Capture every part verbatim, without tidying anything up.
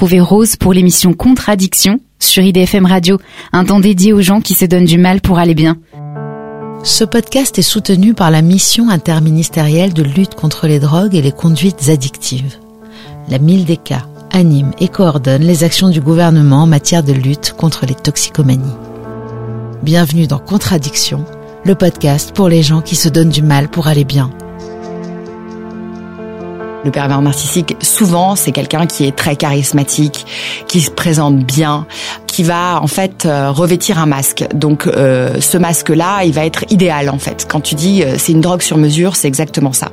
retrouver Rose pour l'émission Contradiction sur I D F M Radio, un temps dédié aux gens qui se donnent du mal pour aller bien. Ce podcast est soutenu par la mission interministérielle de lutte contre les drogues et les conduites addictives. La MILDECA anime et coordonne les actions du gouvernement en matière de lutte contre les toxicomanies. Bienvenue dans Contradiction, le podcast pour les gens qui se donnent du mal pour aller bien. Le pervers narcissique, souvent, c'est quelqu'un qui est très charismatique, qui se présente bien, qui va en fait euh, revêtir un masque. Donc euh, ce masque-là, il va être idéal en fait. Quand tu dis euh, c'est une drogue sur mesure, c'est exactement ça.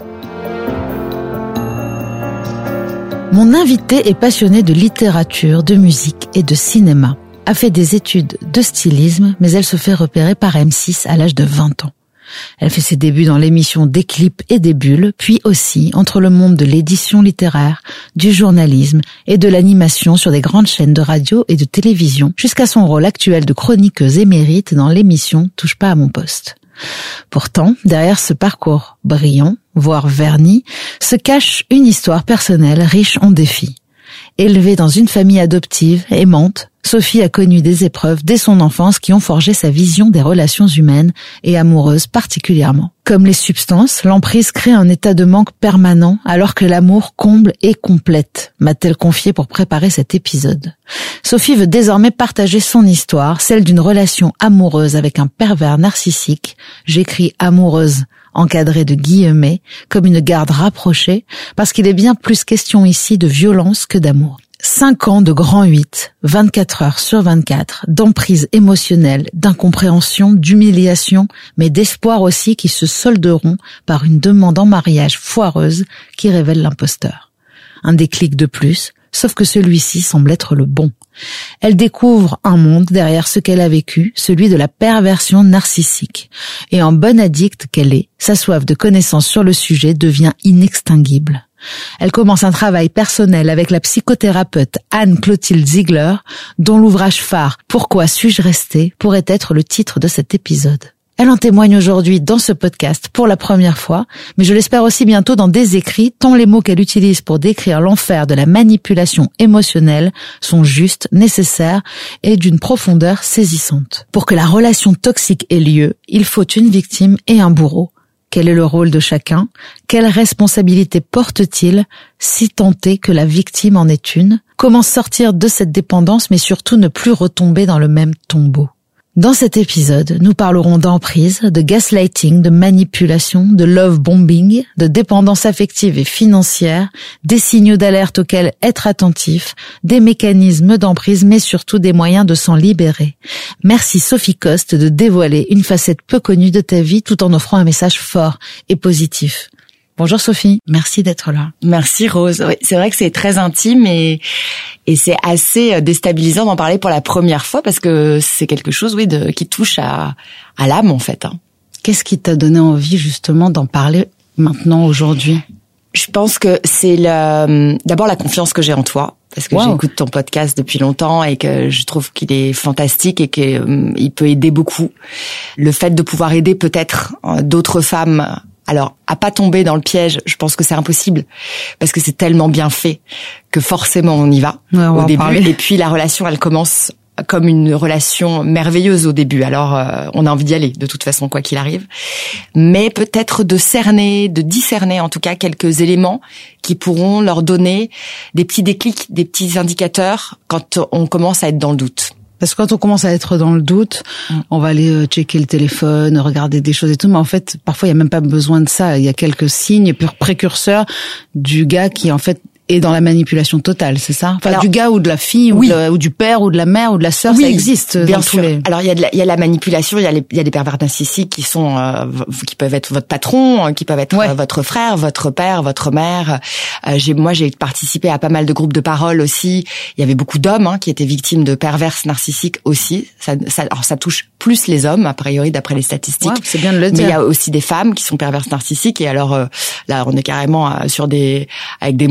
Mon invité est passionné de littérature, de musique et de cinéma. A fait des études de stylisme, mais elle se fait repérer par M six à l'âge de vingt ans. Elle fait ses débuts dans l'émission Des clips et des bulles, puis aussi entre le monde de l'édition littéraire, du journalisme et de l'animation sur des grandes chaînes de radio et de télévision, jusqu'à son rôle actuel de chroniqueuse émérite dans l'émission Touche pas à mon poste. Pourtant, derrière ce parcours brillant, voire verni, se cache une histoire personnelle riche en défis. Élevée dans une famille adoptive, aimante, Sophie a connu des épreuves dès son enfance qui ont forgé sa vision des relations humaines et amoureuses particulièrement. Comme les substances, l'emprise crée un état de manque permanent alors que l'amour comble et complète, m'a-t-elle confié pour préparer cet épisode. Sophie veut désormais partager son histoire, celle d'une relation amoureuse avec un pervers narcissique. J'écris amoureuse, encadrée de guillemets, comme une garde rapprochée, parce qu'il est bien plus question ici de violence que d'amour. Cinq ans de grand huit, vingt-quatre heures sur vingt-quatre, d'emprise émotionnelle, d'incompréhension, d'humiliation, mais d'espoir aussi qui se solderont par une demande en mariage foireuse qui révèle l'imposteur. Un déclic de plus, sauf que celui-ci semble être le bon. Elle découvre un monde derrière ce qu'elle a vécu, celui de la perversion narcissique. Et en bonne addicte qu'elle est, sa soif de connaissance sur le sujet devient inextinguible. Elle commence un travail personnel avec la psychothérapeute Anne-Clotilde Ziegler, dont l'ouvrage phare « Pourquoi suis-je restée ?» pourrait être le titre de cet épisode. Elle en témoigne aujourd'hui dans ce podcast pour la première fois, mais je l'espère aussi bientôt dans des écrits, tant les mots qu'elle utilise pour décrire l'enfer de la manipulation émotionnelle sont justes, nécessaires et d'une profondeur saisissante. Pour que la relation toxique ait lieu, il faut une victime et un bourreau. Quel est le rôle de chacun? Quelle responsabilité porte-t-il, si tant est que la victime en est une? Comment sortir de cette dépendance, mais surtout ne plus retomber dans le même tombeau? Dans cet épisode, nous parlerons d'emprise, de gaslighting, de manipulation, de love bombing, de dépendance affective et financière, des signaux d'alerte auxquels être attentif, des mécanismes d'emprise, mais surtout des moyens de s'en libérer. Merci Sophie Coste de dévoiler une facette peu connue de ta vie tout en offrant un message fort et positif. Bonjour Sophie, merci d'être là. Merci Rose. Oui, c'est vrai que c'est très intime et et c'est assez déstabilisant d'en parler pour la première fois parce que c'est quelque chose, oui, de qui touche à à l'âme en fait. Hein. Qu'est-ce qui t'a donné envie justement d'en parler maintenant aujourd'hui? Je pense que c'est le d'abord la confiance que j'ai en toi. Parce que wow. J'écoute ton podcast depuis longtemps et que je trouve qu'il est fantastique et qu'il euh, peut aider beaucoup. Le fait de pouvoir aider peut-être euh, d'autres femmes. Alors, à pas tomber dans le piège, je pense que c'est impossible parce que c'est tellement bien fait que forcément on y va ouais, on au début. Parler. Et puis la relation, elle commence comme une relation merveilleuse au début. Alors, euh, on a envie d'y aller de toute façon, quoi qu'il arrive. Mais peut-être de cerner, de discerner en tout cas quelques éléments qui pourront leur donner des petits déclics, des petits indicateurs quand on commence à être dans le doute. Parce que quand on commence à être dans le doute, mmh. on va aller checker le téléphone, regarder des choses et tout, mais en fait, parfois, il n'y a même pas besoin de ça. Il y a quelques signes précurseurs du gars qui, en fait, est dans la manipulation totale, c'est ça? Enfin, alors, du gars ou de la fille, oui. ou, de, ou du père ou de la mère ou de la sœur, oui, ça existe. Bien dans sûr. Tous les... Alors, il y a de la, il y a la manipulation, il y a les, il y a des pervers narcissiques qui sont, euh, qui peuvent être votre patron, qui peuvent être ouais. votre frère, votre père, votre mère. Euh, j'ai, moi, j'ai participé à pas mal de groupes de parole aussi. Il y avait beaucoup d'hommes hein, qui étaient victimes de pervers narcissiques aussi. Ça, ça, alors, ça touche plus les hommes, a priori, d'après les statistiques. Ouais, c'est bien de le dire. Mais il y a aussi des femmes qui sont perverses narcissiques. Et alors, euh, là, on est carrément euh, sur des, avec des monstres en,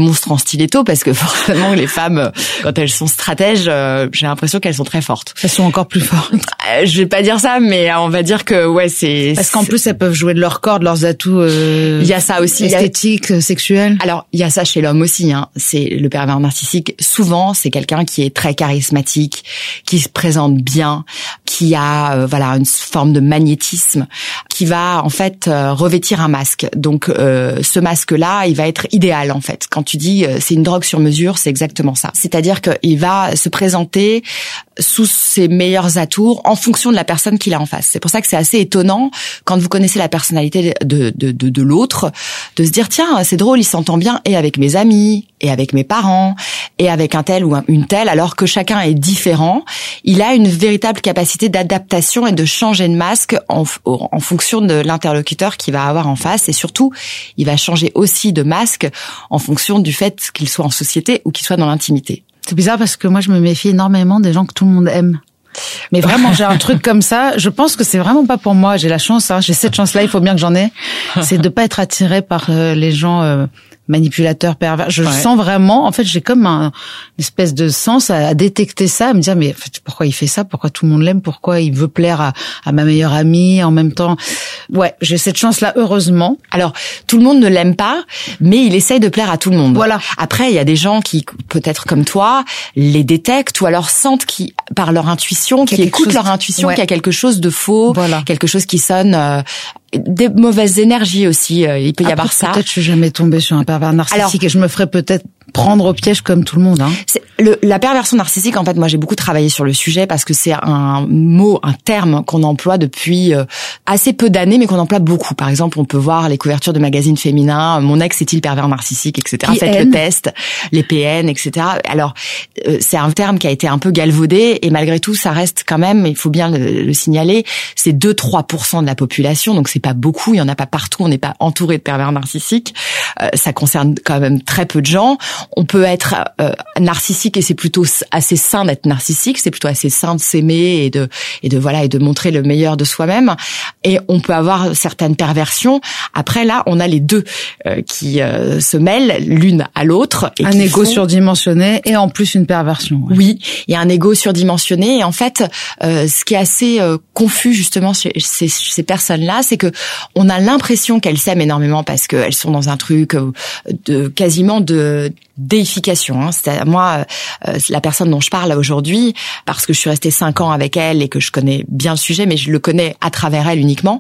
stiletto parce que forcément les femmes, quand elles sont stratèges, euh, j'ai l'impression qu'elles sont très fortes. Elles sont encore plus fortes. Euh, je vais pas dire ça, mais on va dire que ouais, c'est. Parce qu'en plus elles peuvent jouer de leur corps, de leurs atouts. Euh, il y a ça aussi. Esthétiques, a... sexuels. Alors il y a ça chez l'homme aussi. Hein. C'est le pervers narcissique. Souvent, c'est quelqu'un qui est très charismatique, qui se présente bien, qui a euh, voilà une forme de magnétisme, qui va en fait euh, revêtir un masque. Donc euh, ce masque-là, il va être idéal en fait. Quand tu dis euh, c'est une drogue sur mesure, c'est exactement ça. C'est-à-dire qu'il va se présenter sous ses meilleurs atours en fonction de la personne qu'il a en face. C'est pour ça que c'est assez étonnant quand vous connaissez la personnalité de de de, de l'autre, de se dire tiens c'est drôle, il s'entend bien et avec mes amis et avec mes parents et avec un tel ou une telle, alors que chacun est différent. Il a une véritable capacité d'adaptation et de changer de masque en, en fonction de l'interlocuteur qu'il va avoir en face, et surtout il va changer aussi de masque en fonction du fait qu'il soit en société ou qu'il soit dans l'intimité. C'est bizarre parce que moi je me méfie énormément des gens que tout le monde aime. Mais vraiment, j'ai un truc comme ça. Je pense que c'est vraiment pas pour moi. J'ai la chance, hein, j'ai cette chance-là. Il faut bien que j'en ai. C'est de pas être attirée par euh, les gens euh, manipulateurs, pervers. Je ouais. sens vraiment. En fait, j'ai comme un, une espèce de sens à, à détecter ça, à me dire mais en fait, pourquoi il fait ça? Pourquoi tout le monde l'aime? Pourquoi il veut plaire à, à ma meilleure amie en même temps? Ouais, j'ai cette chance-là, heureusement. Alors, tout le monde ne l'aime pas, mais il essaye de plaire à tout le monde. Voilà. Après, il y a des gens qui, peut-être comme toi, les détectent ou alors sentent qui, par leur intuition, qui écoutent chose... leur intuition, ouais. qu'il y a quelque chose de faux, voilà. quelque chose qui sonne. Euh, des mauvaises énergies aussi, euh, il peut y Après, avoir ça. Peut-être je suis jamais tombée sur un pervers narcissique Alors, et je me ferais peut-être prendre au piège comme tout le monde. Hein. C'est le, la perversion narcissique, en fait, moi j'ai beaucoup travaillé sur le sujet parce que c'est un mot, un terme qu'on emploie depuis euh, assez peu d'années, mais qu'on emploie beaucoup. Par exemple, on peut voir les couvertures de magazines féminins, mon ex est-il pervers narcissique, et cetera. Faites le test, les P N, et cetera. Alors, euh, c'est un terme qui a été un peu galvaudé et malgré tout, ça reste quand même, il faut bien le, le signaler, c'est deux à trois pour cent de la population, donc c'est pas beaucoup, il y en a pas partout, on n'est pas entouré de pervers narcissiques. Euh, ça concerne quand même très peu de gens. On peut être euh, narcissique et c'est plutôt assez sain d'être narcissique, c'est plutôt assez sain de s'aimer et de et de voilà et de montrer le meilleur de soi-même. Et on peut avoir certaines perversions. Après là, on a les deux euh, qui euh, se mêlent l'une à l'autre. Et un ego font... surdimensionné et en plus une perversion. Ouais. Oui, il y a un ego surdimensionné et en fait, euh, ce qui est assez euh, confus justement chez ces, ces personnes-là, c'est que on a l'impression qu'elles s'aiment énormément parce qu'elles sont dans un truc euh, de quasiment de déification. Hein. C'est moi, euh, la personne dont je parle aujourd'hui, parce que je suis restée cinq ans avec elle et que je connais bien le sujet, mais je le connais à travers elle uniquement.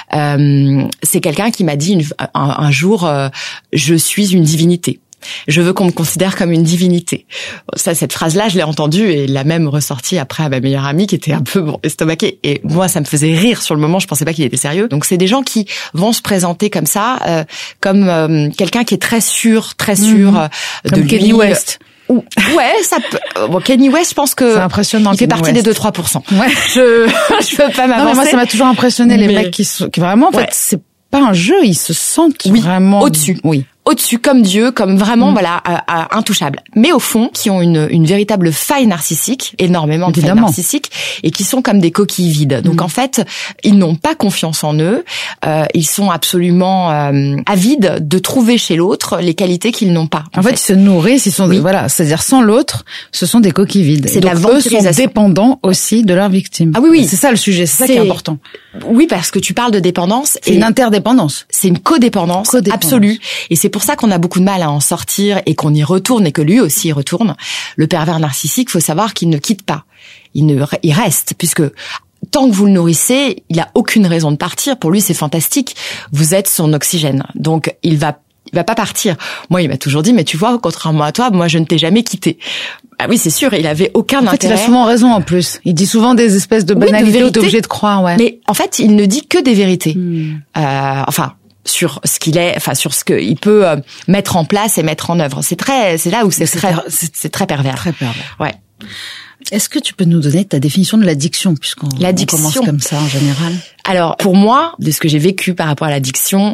Euh, c'est quelqu'un qui m'a dit une, un, un jour, euh, je suis une divinité. Je veux qu'on me considère comme une divinité. Ça, cette phrase-là, je l'ai entendue et l'a même ressortie après à ma meilleure amie qui était un peu bon, estomaquée. Et moi, ça me faisait rire sur le moment. Je pensais pas qu'il était sérieux. Donc, c'est des gens qui vont se présenter comme ça, euh, comme euh, quelqu'un qui est très sûr, très sûr mmh. de comme lui. Kanye West. Ouais, ça peut. Bon, Kanye West, je pense que c'est impressionnant. Il fait Kanye partie West. des deux à trois pour cent. Ouais. Je je peux pas m'avancer. Non, mais moi, ça m'a toujours impressionné les mais... mecs qui sont qui vraiment en fait, ouais. c'est pas un jeu, ils se sentent oui, vraiment au-dessus. Oui. Au-dessus, comme Dieu, comme vraiment, mmh. voilà, euh, euh, intouchables. Mais au fond, qui ont une, une véritable faille narcissique, énormément de Évidemment. failles narcissiques, et qui sont comme des coquilles vides. Donc mmh. en fait, ils n'ont pas confiance en eux, euh, ils sont absolument euh, avides de trouver chez l'autre les qualités qu'ils n'ont pas. En, en fait, fait, ils se nourrissent, ils sont, oui. voilà, c'est-à-dire sans l'autre, ce sont des coquilles vides. C'est donc la eux sont dépendants aussi de leur victime. Ah oui, oui. C'est ça le sujet, c'est, c'est ça qui est important. Oui, parce que tu parles de dépendance. C'est et une interdépendance. C'est une codépendance, codépendance absolue. Et c'est pour ça qu'on a beaucoup de mal à en sortir et qu'on y retourne et que lui aussi y retourne. Le pervers narcissique, faut savoir qu'il ne quitte pas. Il ne, il reste, puisque tant que vous le nourrissez, il a aucune raison de partir. Pour lui, c'est fantastique. Vous êtes son oxygène. Donc, il va, il va pas partir. Moi, il m'a toujours dit, mais tu vois, contrairement à toi, moi, je ne t'ai jamais quitté. Ah oui, c'est sûr, il avait aucun en fait, intérêt. Il a souvent raison en plus. Il dit souvent des espèces de banalités oui, de où t'es obligé de croire, ouais. Mais en fait, il ne dit que des vérités. Hmm. Euh, enfin, sur ce qu'il est, enfin sur ce qu'il peut euh, mettre en place et mettre en œuvre. C'est très, c'est là où c'est, c'est très, per... c'est, c'est très pervers. Très pervers. Ouais. Est-ce que tu peux nous donner ta définition de l'addiction, puisqu'on l'addiction. on commence comme ça en général? Alors, pour moi, de ce que j'ai vécu par rapport à l'addiction,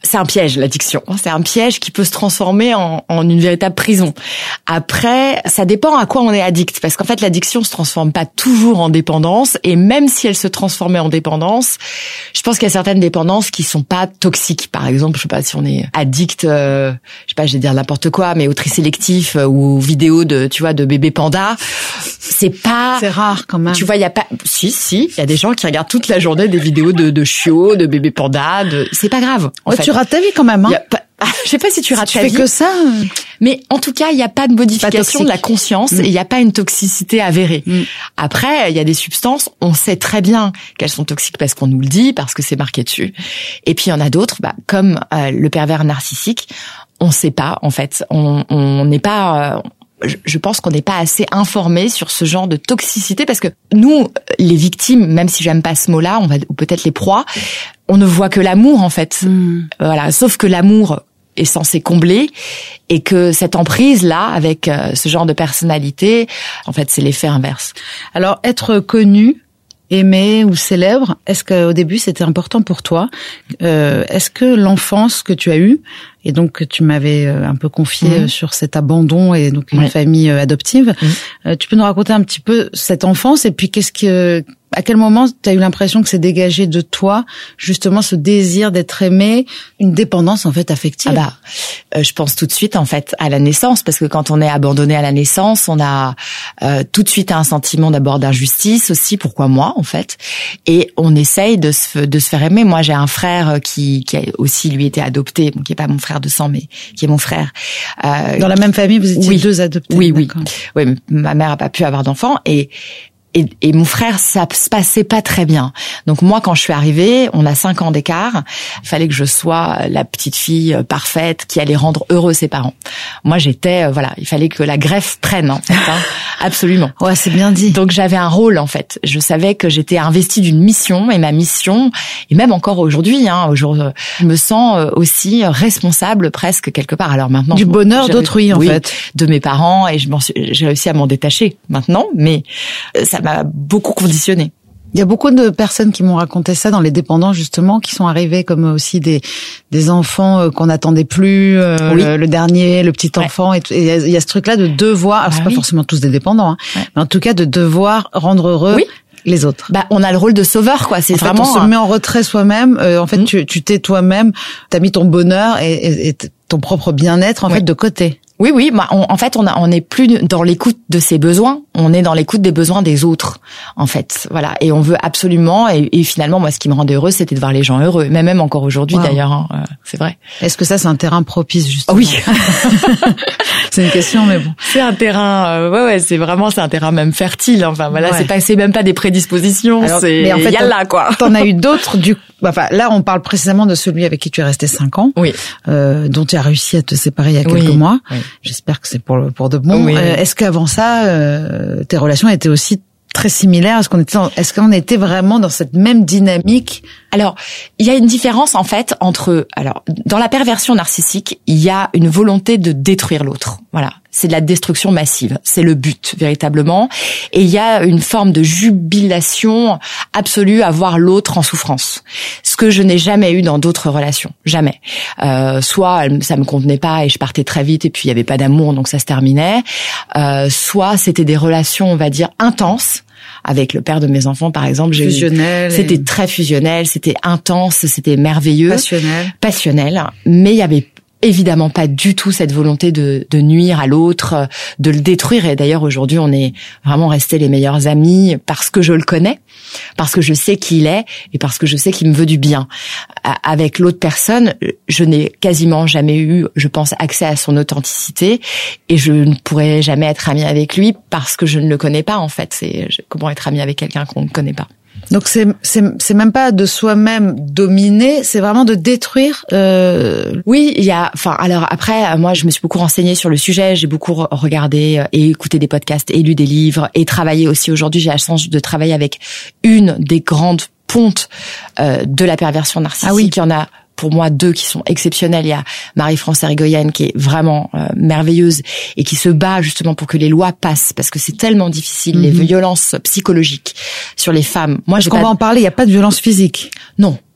c'est un piège, l'addiction. C'est un piège qui peut se transformer en, en une véritable prison. Après, ça dépend à quoi on est addict, parce qu'en fait, l'addiction se transforme pas toujours en dépendance, et même si elle se transformait en dépendance, je pense qu'il y a certaines dépendances qui sont pas toxiques. Par exemple, je sais pas si on est addict, euh, je sais pas, je vais dire n'importe quoi, mais au tri sélectif euh, ou aux vidéos de, tu vois, de bébés pandas, c'est pas. C'est rare quand même. Tu vois, il y a pas. Si, si, il y a des gens qui regardent toute la journée des vidéos de, de chiots, de bébés pandas. De... C'est pas grave. En ouais, fait. Tu rates ta vie quand même. Hein. Y a pas... Je sais pas si tu rates si ta tu vie. fais que ça. Mais en tout cas, il n'y a pas de modification pas de la conscience mmh. et il n'y a pas une toxicité avérée. Mmh. Après, il y a des substances, on sait très bien qu'elles sont toxiques parce qu'on nous le dit, parce que c'est marqué dessus. Et puis il y en a d'autres, bah, comme euh, le pervers narcissique, on sait pas en fait. On n'est pas... Euh, je pense qu'on n'est pas assez informé sur ce genre de toxicité parce que nous, les victimes, même si j'aime pas ce mot-là, on va, ou peut-être les proies, on ne voit que l'amour en fait. Mmh. Voilà. Sauf que l'amour est censé combler et que cette emprise-là, avec euh, ce genre de personnalité, en fait, c'est l'effet inverse. Alors, être connu, aimé ou célèbre, est-ce qu'au début c'était important pour toi? euh, Est-ce que l'enfance que tu as eue, et donc que tu m'avais un peu confié mmh. sur cet abandon et donc une ouais. famille adoptive, mmh. euh, tu peux nous raconter un petit peu cette enfance et puis qu'est-ce que, à quel moment tu as eu l'impression que c'est dégagé de toi justement ce désir d'être aimé, une dépendance en fait affective? Ah bah, euh, je pense tout de suite en fait à la naissance, parce que quand on est abandonné à la naissance, on a euh, tout de suite un sentiment d'abord d'injustice aussi, pourquoi moi en fait, et on essaye de se de se faire aimer. Moi j'ai un frère qui qui a aussi lui été adopté, bon, qui est pas mon frère de sang mais qui est mon frère. Euh, Dans la même famille, vous étiez oui, deux adoptés. Oui oui. Oui, mais ma mère a pas pu avoir d'enfant et Et, et mon frère, ça se passait pas très bien. Donc moi, quand je suis arrivée, on a cinq ans d'écart. Il fallait que je sois la petite fille parfaite qui allait rendre heureux ses parents. Moi, j'étais, euh, voilà, il fallait que la greffe prenne, en fait, hein, absolument. Ouais, c'est bien dit. Donc j'avais un rôle, en fait. Je savais que j'étais investie d'une mission, et ma mission, et même encore aujourd'hui, hein, aujourd'hui, je me sens aussi responsable presque quelque part. Alors maintenant, du bonheur d'autrui, en oui, fait, de mes parents, et je m'en suis, j'ai réussi à m'en détacher maintenant, mais ça m'a beaucoup conditionné. Il y a beaucoup de personnes qui m'ont raconté ça dans les dépendants justement, qui sont arrivés comme aussi des des enfants qu'on n'attendait plus, euh, oui. le, le dernier, le petit enfant, ouais. et il y a ce truc-là de devoir. Alors ah, c'est oui. pas forcément tous des dépendants, hein, ouais. mais en tout cas de devoir rendre heureux. Oui. Les autres. Bah, on a le rôle de sauveur, quoi. C'est en fait, vraiment. On se met en retrait soi-même. Euh, en fait, mmh. tu, tu t'es toi-même. T'as mis ton bonheur et, et, et ton propre bien-être en oui. fait de côté. Oui, oui. Bah, on, en fait, on a, on n'est plus dans l'écoute de ses besoins. On est dans l'écoute des besoins des autres, en fait. Voilà. Et on veut absolument. Et, et finalement, moi, ce qui me rendait heureuse, c'était de voir les gens heureux. Mais même encore aujourd'hui, wow. d'ailleurs, hein, euh, c'est vrai. Est-ce que ça, c'est un terrain propice, justement? Oui. C'est une question, mais bon. C'est un terrain. Euh, ouais, ouais. C'est vraiment, c'est un terrain même fertile. Enfin, voilà. Ouais. C'est pas, c'est même pas des prédispositions. Alors, c'est. Mais en fait, yalla, quoi. T'en as eu d'autres du. Enfin, là, on parle précisément de celui avec qui tu es resté cinq ans. Oui. Euh, dont tu as réussi à te séparer il y a quelques oui. mois. Oui. J'espère que c'est pour pour de bon. Oui. Euh, est-ce qu'avant ça, euh, tes relations étaient aussi très similaires? Est-ce qu'on était, dans, est-ce qu'on était vraiment dans cette même dynamique? Alors, il y a une différence en fait entre. Alors, dans la perversion narcissique, il y a une volonté de détruire l'autre. Voilà. C'est de la destruction massive. C'est le but, véritablement. Et il y a une forme de jubilation absolue à voir l'autre en souffrance. Ce que je n'ai jamais eu dans d'autres relations. Jamais. Euh, soit ça me convenait pas et je partais très vite et puis il y avait pas d'amour, donc ça se terminait. Euh, soit c'était des relations, on va dire, intenses. Avec le père de mes enfants, par exemple, j'ai fusionnel. Eu, c'était et... très fusionnel, c'était intense, c'était merveilleux. Passionnel. Passionnel. Mais il y avait évidemment pas du tout cette volonté de, de nuire à l'autre, de le détruire. Et d'ailleurs, aujourd'hui, on est vraiment restés les meilleurs amis parce que je le connais, parce que je sais qui il est et parce que je sais qu'il me veut du bien. Avec l'autre personne, je n'ai quasiment jamais eu, je pense, accès à son authenticité et je ne pourrais jamais être amie avec lui parce que je ne le connais pas, en fait. C'est comment être amie avec quelqu'un qu'on ne connaît pas. Donc c'est c'est c'est même pas de soi-même dominer, c'est vraiment de détruire. Euh... Oui, il y a. Enfin, alors après, moi, je me suis beaucoup renseignée sur le sujet. J'ai beaucoup regardé et écouté des podcasts, et lu des livres, et travaillé aussi. Aujourd'hui, j'ai la chance de travailler avec une des grandes pontes euh, de la perversion narcissique. Ah oui. Il y en a. Pour moi, deux qui sont exceptionnels. Il y a Marie-France Irigoyen qui est vraiment euh, merveilleuse et qui se bat justement pour que les lois passent parce que c'est tellement difficile, mm-hmm. les violences psychologiques sur les femmes. Moi, Parce j'ai qu'on pas... va en parler, il n'y a pas de violence physique. Non.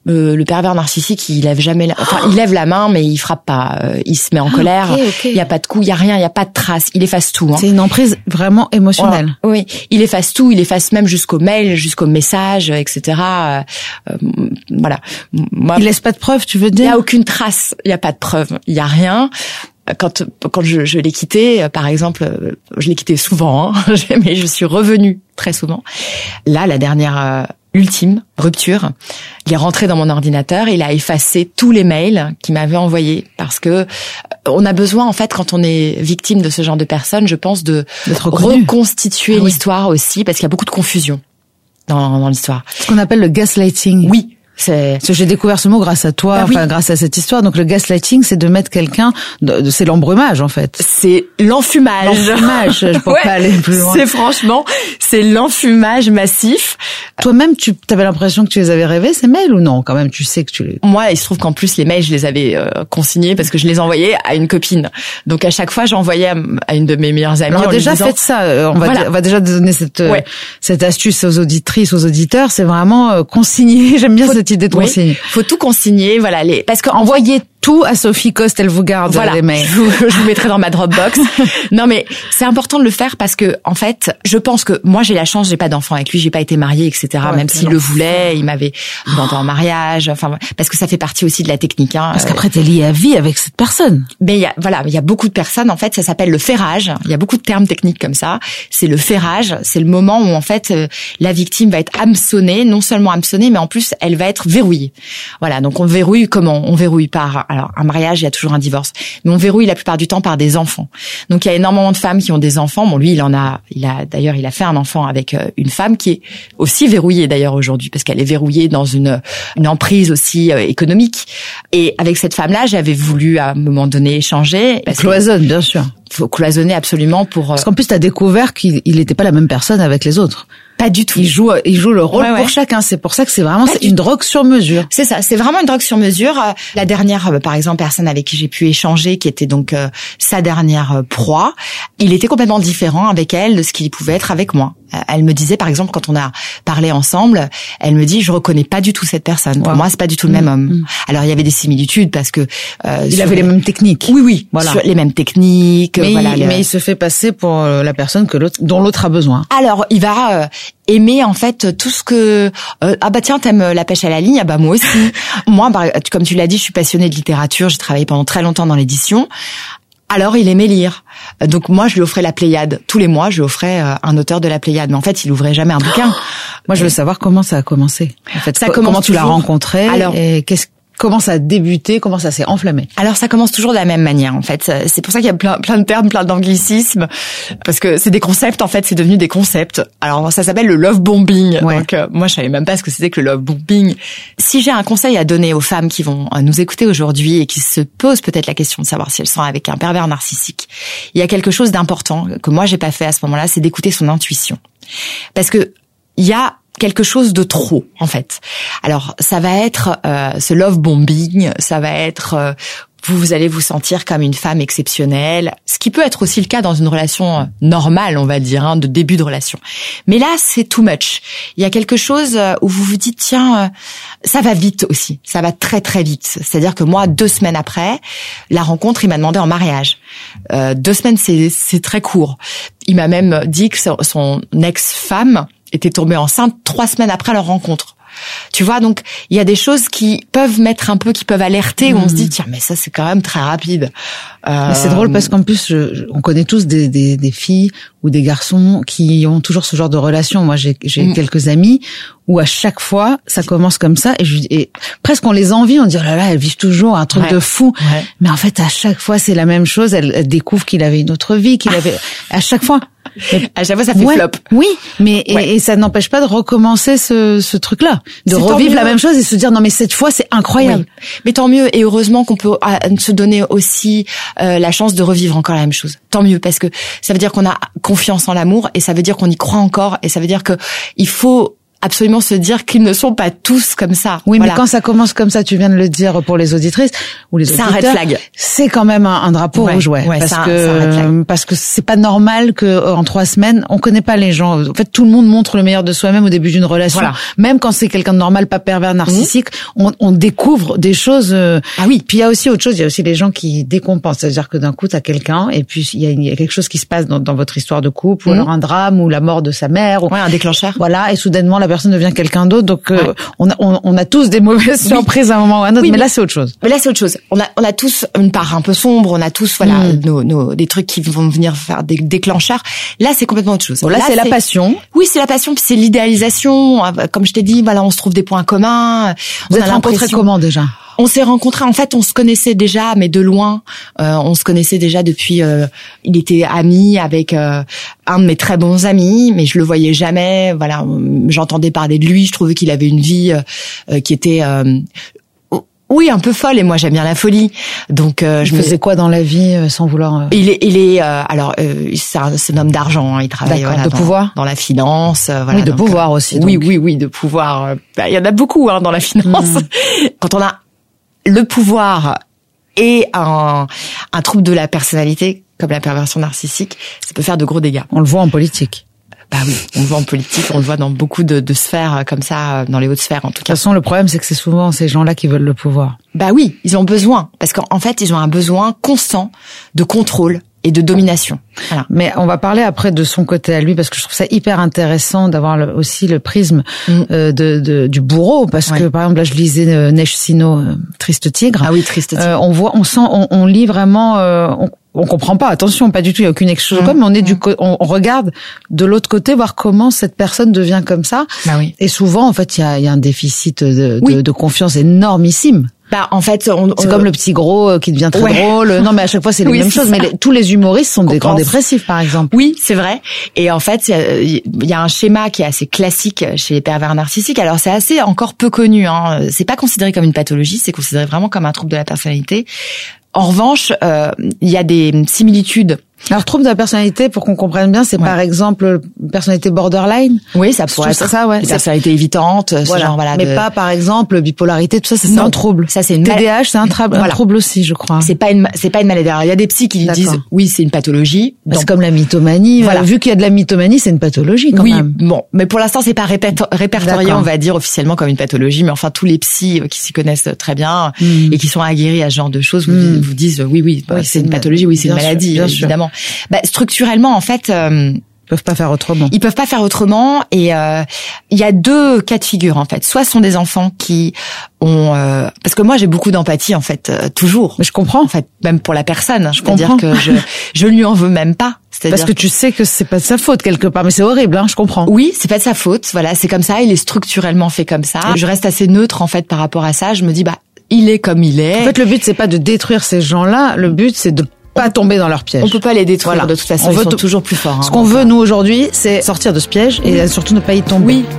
Le, le pervers narcissique, il lève jamais, la... enfin, il lève la main, mais il frappe pas. Euh, il se met en ah, colère. Okay, okay. Il y a pas de coup, il y a rien, il y a pas de trace. Il efface tout. Hein. C'est une emprise vraiment émotionnelle. Voilà. Oui, il efface tout. Il efface même jusqu'au mail, jusqu'au message, et cetera. Euh, euh, voilà. Moi, il laisse pas de preuves, tu veux dire? Il y a aucune trace. Il y a pas de preuve. Il y a rien. Quand quand je, je l'ai quitté, par exemple, je l'ai quitté souvent, hein, mais je suis revenue très souvent. Là, la dernière. Euh, ultime rupture, il est rentré dans mon ordinateur, il a effacé tous les mails qu'il m'avait envoyés parce que on a besoin en fait quand on est victime de ce genre de personnes, je pense de reconstituer ah, oui. l'histoire aussi parce qu'il y a beaucoup de confusion dans, dans l'histoire. Ce qu'on appelle le gaslighting. Oui. C'est... Parce que j'ai découvert ce mot grâce à toi, bah oui. enfin grâce à cette histoire. Donc le gaslighting, c'est de mettre quelqu'un, de, c'est l'embrumage en fait. C'est l'enfumage. L'enfumage, je peux ouais, pas aller plus loin. C'est franchement, c'est l'enfumage massif. Toi-même, tu avais l'impression que tu les avais rêvés ces mails ou non? Quand même, tu sais que tu les. Moi, il se trouve qu'en plus les mails, je les avais euh, consignés parce que je les envoyais à une copine. Donc à chaque fois, j'envoyais à, à une de mes meilleures amies. Alors en déjà disant... faites ça. On va, voilà. on va déjà donner cette ouais. cette astuce aux auditrices, aux auditeurs. C'est vraiment euh, consigner. J'aime bien Faut... cette idée de consigner. Oui. Faut tout consigner, voilà, les parce que envoyer tout à Sophie Coste, elle vous garde voilà, les mails. Je vous, je vous mettrai dans ma Dropbox. Non mais c'est important de le faire parce que en fait, je pense que moi j'ai la chance, j'ai pas d'enfant avec lui, j'ai pas été mariée, et cetera. Ouais, même s'il le voulait, il m'avait demandé en mariage. Enfin, parce que ça fait partie aussi de la technique. Hein. Parce qu'après t'es liée à vie avec cette personne. Mais il y a voilà, il y a beaucoup de personnes. En fait, ça s'appelle le ferrage. Il y a beaucoup de termes techniques comme ça. C'est le ferrage. C'est le moment où en fait la victime va être hameçonnée, non seulement hameçonnée, mais en plus elle va être verrouillée. Voilà. Donc on verrouille comment? On verrouille par alors un mariage, il y a toujours un divorce, mais on verrouille la plupart du temps par des enfants. Donc il y a énormément de femmes qui ont des enfants. Bon, lui, il en a, il a d'ailleurs, il a fait un enfant avec une femme qui est aussi verrouillée d'ailleurs aujourd'hui, parce qu'elle est verrouillée dans une une emprise aussi euh, économique. Et avec cette femme-là, j'avais voulu à un moment donné échanger. Cloisonne, bien sûr. Il faut cloisonner absolument pour. Parce qu'en plus, t'as découvert qu'il n'était pas la même personne avec les autres. Pas du tout. Il joue, il joue le rôle ouais, ouais. pour chacun. C'est pour ça que c'est vraiment c'est une drogue sur mesure. C'est ça. C'est vraiment une drogue sur mesure. La dernière, par exemple, personne avec qui j'ai pu échanger, qui était donc euh, sa dernière proie, il était complètement différent avec elle de ce qu'il pouvait être avec moi. Elle me disait, par exemple, quand on a parlé ensemble, elle me dit, je reconnais pas du tout cette personne. Pour wow. moi, c'est pas du tout le même mmh, homme. Mmh. Alors, il y avait des similitudes parce que euh, il avait les mêmes techniques. Oui, oui. Voilà. Sur les mêmes techniques. Mais, voilà, il, le... mais il se fait passer pour la personne que l'autre, dont l'autre a besoin. Alors, il va euh, aimer en fait tout ce que euh, ah bah tiens, t'aimes la pêche à la ligne, ah bah moi aussi. Moi, bah, comme tu l'as dit, je suis passionnée de littérature. J'ai travaillé pendant très longtemps dans l'édition. Alors, il aimait lire. Donc, moi, je lui offrais la Pléiade. Tous les mois, je lui offrais un auteur de la Pléiade. Mais en fait, il ouvrait jamais un bouquin. Moi, je veux savoir comment ça a commencé. En fait, ça comment tu l'as rencontré Alors, et qu'est-ce Comment ça a débuté? Comment ça s'est enflammé? Alors ça commence toujours de la même manière en fait. C'est pour ça qu'il y a plein, plein de termes, plein d'anglicismes, parce que c'est des concepts en fait. C'est devenu des concepts. Alors ça s'appelle le love bombing. Ouais. Donc euh, moi je savais même pas ce que c'était que le love bombing. Si j'ai un conseil à donner aux femmes qui vont nous écouter aujourd'hui et qui se posent peut-être la question de savoir si elles sont avec un pervers narcissique, il y a quelque chose d'important que moi j'ai pas fait à ce moment-là, c'est d'écouter son intuition, parce que il y a quelque chose de trop en fait. Alors ça va être euh, ce love bombing, ça va être euh, vous, vous allez vous sentir comme une femme exceptionnelle, ce qui peut être aussi le cas dans une relation normale, on va dire, hein, de début de relation. Mais là, c'est too much. Il y a quelque chose où vous vous dites, tiens, euh, ça va vite aussi, ça va très très vite. C'est-à-dire que moi, deux semaines après la rencontre, il m'a demandé en mariage. Euh, deux semaines, c'est, c'est très court. Il m'a même dit que son, son ex-femme était tombée enceinte trois semaines après leur rencontre. Tu vois, donc il y a des choses qui peuvent mettre un peu, qui peuvent alerter, où on se dit tiens, mais ça c'est quand même très rapide. Euh... Mais c'est drôle parce qu'en plus, je, je, on connaît tous des, des, des filles ou des garçons qui ont toujours ce genre de relation. Moi, j'ai, j'ai mmh. quelques amis où à chaque fois ça commence comme ça et, je, et presque on les envie, on dit oh là là, elles vivent toujours un truc ouais. de fou. Ouais. Mais en fait, à chaque fois c'est la même chose. Elles, elles découvrent qu'il avait une autre vie, qu'il avait à chaque fois. Mais, à chaque fois, ça fait ouais, flop. Oui, mais ouais. et, et ça n'empêche pas de recommencer ce, ce truc-là, de c'est revivre la même chose et se dire non mais cette fois c'est incroyable. Oui. Mais tant mieux et heureusement qu'on peut ah, se donner aussi euh, la chance de revivre encore la même chose. Tant mieux parce que ça veut dire qu'on a confiance en l'amour et ça veut dire qu'on y croit encore et ça veut dire que il faut absolument se dire qu'ils ne sont pas tous comme ça. Oui, voilà. mais quand ça commence comme ça, tu viens de le dire pour les auditrices ou les auditeurs, c'est un red flag. C'est quand même un, un drapeau ouais, rouge, ouais, ouais parce un, que parce que c'est pas normal que en trois semaines, on connaît pas les gens. En fait, tout le monde montre le meilleur de soi-même au début d'une relation. Voilà. Même quand c'est quelqu'un de normal, pas pervers, narcissique, mmh. on, on découvre des choses. Euh... Ah oui. Puis il y a aussi autre chose. Il y a aussi les gens qui décompensent, c'est-à-dire que d'un coup, t'as quelqu'un et puis il y a, il y a quelque chose qui se passe dans, dans votre histoire de couple, mmh. ou alors un drame ou la mort de sa mère, ou ouais, un déclencheur. Voilà, et soudainement la personne devient quelqu'un d'autre. Donc euh, ouais. on, a, on, on a tous des mauvaises oui. surprises à un moment ou à un autre, oui, mais, mais là c'est autre chose. Mais là c'est autre chose. On a on a tous une part un peu sombre, on a tous voilà mmh. nos, nos des trucs qui vont venir faire des déclencheurs. Là c'est complètement autre chose. Bon, là, là c'est, c'est la passion. Oui, c'est la passion, puis c'est l'idéalisation. Comme je t'ai dit, voilà, on se trouve des points communs. Vous êtes rencontrés comment déjà? On s'est rencontrés, en fait, on se connaissait déjà, mais de loin. Euh, on se connaissait déjà depuis. Euh, il était ami avec euh, un de mes très bons amis, mais je le voyais jamais. Voilà, j'entendais parler de lui. Je trouvais qu'il avait une vie euh, qui était. Euh, Oui, un peu folle, et moi j'aime bien la folie. Donc euh, je faisais me... quoi dans la vie euh, sans vouloir euh... Il est, il est, euh, alors euh, c'est, un, c'est un homme d'argent. Hein, il travaille voilà, de dans, pouvoir, dans la finance. Euh, voilà, oui, de donc, pouvoir aussi. Oui, donc. oui, oui, de pouvoir. Bah, il y en a beaucoup hein, dans la finance. Mmh. Quand on a le pouvoir et un, un trouble de la personnalité comme la perversion narcissique, ça peut faire de gros dégâts. On le voit en politique. Bah oui, on le voit en politique, on le voit dans beaucoup de, de sphères comme ça, dans les hautes sphères en tout cas. De toute façon, le problème, c'est que c'est souvent ces gens-là qui veulent le pouvoir. Bah oui, ils ont besoin, parce qu'en fait, ils ont un besoin constant de contrôle et de domination. Voilà. Mais on va parler après de son côté à lui, parce que je trouve ça hyper intéressant d'avoir le, aussi le prisme mm. euh, de, de du bourreau, parce ouais. que par exemple là, je lisais euh, Neige Sino, euh, Triste Tigre. Ah oui, Triste Tigre. Euh, on voit, on sent, on, on lit vraiment. Euh, on, On comprend pas, attention, pas du tout, il y a aucune excuse, mmh. mais on est du, on regarde de l'autre côté voir comment cette personne devient comme ça. Bah oui. Et souvent, en fait, il y a, il y a un déficit de, oui. de, de confiance énormissime. Bah en fait, on, c'est on... comme le petit gros qui devient très ouais. drôle. Non, mais à chaque fois c'est les oui, mêmes choses. Ça. Mais les, tous les humoristes sont des grands dépressifs, par exemple. Oui, c'est vrai. Et en fait, il y a un schéma qui est assez classique chez les pervers narcissiques. Alors c'est assez encore peu connu. Hein. C'est pas considéré comme une pathologie, c'est considéré vraiment comme un trouble de la personnalité. En revanche, euh, il y a des similitudes. Alors, trouble de la personnalité, pour qu'on comprenne bien, c'est ouais. par exemple personnalité borderline. Oui, ça pourrait être ça, ouais. Personnalité évitante, ce voilà. genre, voilà. Mais de... pas, par exemple, bipolarité, tout ça, c'est, c'est un trouble. Ça, c'est une T D A H, c'est un, tra- voilà. un trouble aussi, je crois. C'est pas une, c'est pas une maladie. Alors, il y a des psys qui D'accord. disent, oui, c'est une pathologie. Donc, c'est comme la mythomanie. Voilà. Vu qu'il y a de la mythomanie, c'est une pathologie, quand oui, même. Oui, bon. Mais pour l'instant, c'est pas répéto- répertorié, D'accord. on va dire, officiellement comme une pathologie. Mais enfin, tous les psys qui s'y connaissent très bien mmh. et qui sont aguerris à ce genre de choses, vous, mmh. vous disent, oui, oui, bah, oui c'est, c'est une pathologie, oui, c'est une maladie, sûr, évidemment. Bah, structurellement, en fait, euh, ils peuvent pas faire autrement. Ils peuvent pas faire autrement, et euh, il y a deux cas de figure en fait. Soit ce sont des enfants qui ont, euh, parce que moi j'ai beaucoup d'empathie en fait, euh, toujours. Mais je comprends. En fait, même pour la personne, je c'est-à-dire comprends. que je je lui en veux même pas. C'est-à-dire parce que tu sais que c'est pas de sa faute quelque part, mais c'est horrible, hein, je comprends. Oui, c'est pas de sa faute. Voilà, c'est comme ça. Il est structurellement fait comme ça. Je reste assez neutre en fait par rapport à ça. Je me dis bah il est comme il est. En fait, le but c'est pas de détruire ces gens-là. Le but c'est de pas tomber dans leur piège. On peut pas les détruire voilà. de toute façon, on ils veut sont t- toujours plus forts. Hein, ce qu'on veut nous aujourd'hui, c'est sortir de ce piège et oui. surtout ne pas y tomber. Oui.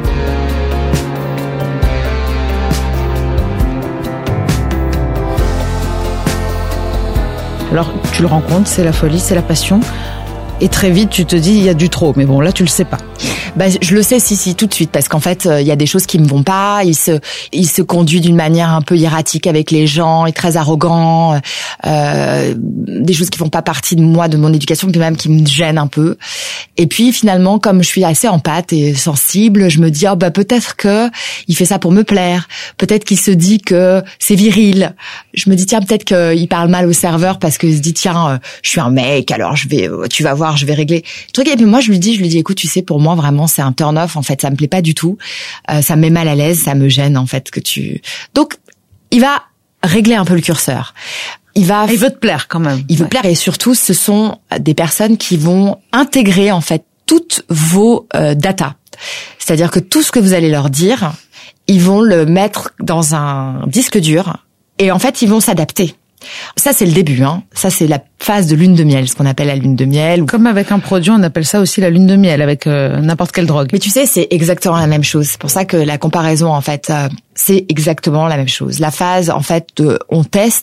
Alors tu le rencontres, c'est la folie, c'est la passion. Et très vite, tu te dis, il y a du trop. Mais bon, là, tu le sais pas. Bah, je le sais, si, si, tout de suite. Parce qu'en fait, il euh, y a des choses qui me vont pas. Il se, il se conduit d'une manière un peu hiératique avec les gens, il est très arrogant. Euh, des choses qui font pas partie de moi, de mon éducation, mais même qui me gênent un peu. Et puis, finalement, comme je suis assez empathe et sensible, je me dis, oh, bah, peut-être que il fait ça pour me plaire. Peut-être qu'il se dit que c'est viril. Je me dis, tiens, peut-être qu'il parle mal au serveur parce qu'il se dit, tiens, euh, je suis un mec, alors je vais, tu vas voir, je vais régler le truc. Et puis moi je lui dis je lui dis écoute, tu sais, pour moi vraiment c'est un turn off en fait, ça me plaît pas du tout, euh, ça me met mal à l'aise, ça me gêne en fait que tu. Donc il va régler un peu le curseur. Il va il veut te plaire quand même. Il veut ouais. plaire, et surtout ce sont des personnes qui vont intégrer en fait toutes vos euh, datas. C'est-à-dire que tout ce que vous allez leur dire, ils vont le mettre dans un disque dur et en fait ils vont s'adapter. Ça, c'est le début, hein. Ça, c'est la phase de lune de miel, ce qu'on appelle la lune de miel. Comme avec un produit, on appelle ça aussi la lune de miel, avec euh, n'importe quelle drogue. Mais tu sais, c'est exactement la même chose. C'est pour ça que la comparaison, en fait, euh, c'est exactement la même chose. La phase, en fait, de on teste,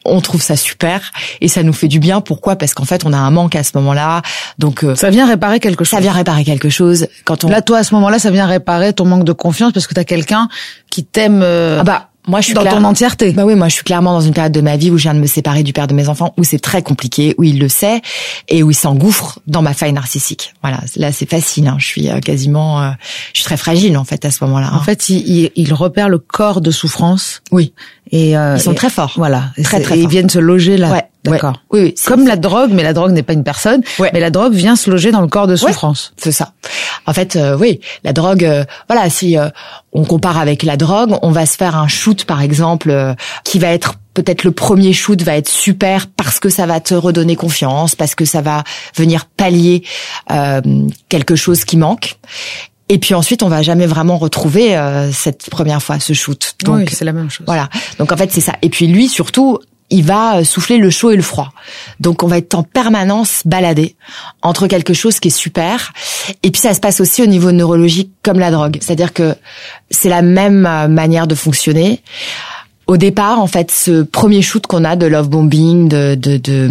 on trouve ça super et ça nous fait du bien. Pourquoi ? Parce qu'en fait, on a un manque à ce moment-là. Donc euh, ça vient réparer quelque chose. Ça vient réparer quelque chose. Quand on là, toi, à ce moment-là, ça vient réparer ton manque de confiance parce que t'as quelqu'un qui t'aime. Euh... Ah bah. Moi, je suis dans clair... ton entièreté. Bah oui, moi, je suis clairement dans une période de ma vie où je viens de me séparer du père de mes enfants, où c'est très compliqué, où il le sait et où il s'engouffre dans ma faille narcissique. Voilà, là, c'est facile. Hein. Je suis euh, quasiment, euh, je suis très fragile en fait à ce moment-là. Hein. En fait, il, il, il repère le corps de souffrance. Oui. Et euh, ils sont et, très forts. Voilà. Et très très et forts. Ils viennent se loger là. Ouais. D'accord. Ouais. Oui, oui. Comme la drogue, mais la drogue n'est pas une personne. Ouais. Mais la drogue vient se loger dans le corps de souffrance. Ouais, c'est ça. En fait, euh, oui, la drogue. Euh, voilà, si euh, on compare avec la drogue, on va se faire un shoot, par exemple, euh, qui va être peut-être le premier shoot va être super parce que ça va te redonner confiance, parce que ça va venir pallier euh, quelque chose qui manque. Et puis ensuite, on va jamais vraiment retrouver euh, cette première fois, ce shoot. Donc, oui, c'est la même chose. Voilà. Donc en fait, c'est ça. Et puis lui, surtout, il va souffler le chaud et le froid. Donc on va être en permanence baladé entre quelque chose qui est super. Et puis ça se passe aussi au niveau neurologique comme la drogue. C'est-à-dire que c'est la même manière de fonctionner. Au départ, en fait, ce premier shoot qu'on a de love bombing, de de de,